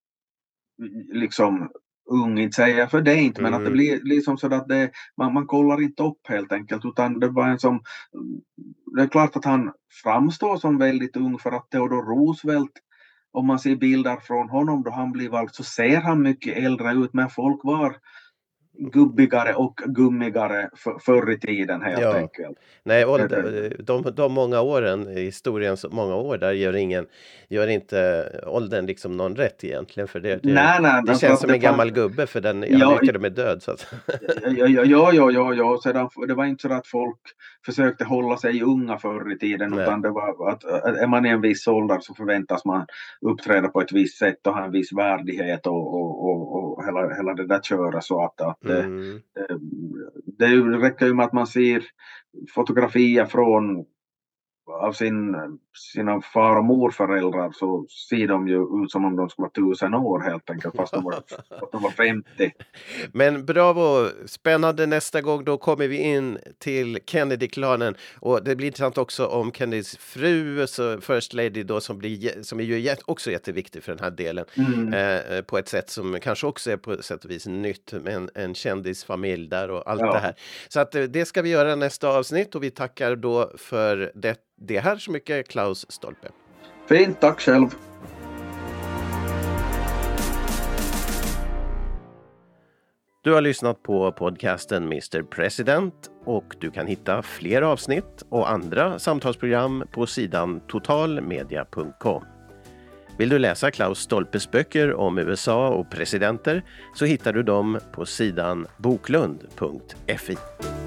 liksom ung, inte säger för det inte, men mm. att det blir liksom så att det, man, man kollar inte upp helt enkelt, utan det var en som, det är klart att han framstår som väldigt ung, för att Theodore Roosevelt, om man ser bilder från honom då han blev vald, så ser han mycket äldre ut, men folk var gubbigare och gummigare för, förr i tiden helt ja. enkelt. Nej, och de, de, de många åren i historien, så många år där gör ingen gör inte åldern liksom någon rätt egentligen, för det, det, nej, nej, det känns som en gammal fan... gubbe, för den ja, lyckade med död så att... ja, ja, ja, ja, ja, ja. Sedan, det var inte så att folk försökte hålla sig unga förr i tiden, nej. Utan det var att är man i en viss ålder så förväntas man uppträda på ett visst sätt och ha en viss värdighet och, och, och, och hela, hela det där köra, så att, att Mm. Det, det räcker ju med att man ser fotografier från av sin, sina far- och morföräldrar, så ser de ju ut som om de skulle vara tusen år helt enkelt, fast de var, fast de var femtio. Men bravo, spännande. Nästa gång då kommer vi in till Kennedy-klanen, och det blir intressant också om Kennedys fru, så First Lady då, som, blir, som är ju också jätteviktig för den här delen mm. eh, på ett sätt som kanske också är på sätt och vis nytt, med en, en kändisfamilj där och allt ja. det här. Så att det ska vi göra nästa avsnitt, och vi tackar då för det Det här så mycket, Klaus Stolpe. Fint, tack själv. Du har lyssnat på podcasten mister President, och du kan hitta fler avsnitt och andra samtalsprogram på sidan totalmedia punkt com. Vill du läsa Klaus Stolpes böcker om U S A och presidenter så hittar du dem på sidan boklund punkt f i.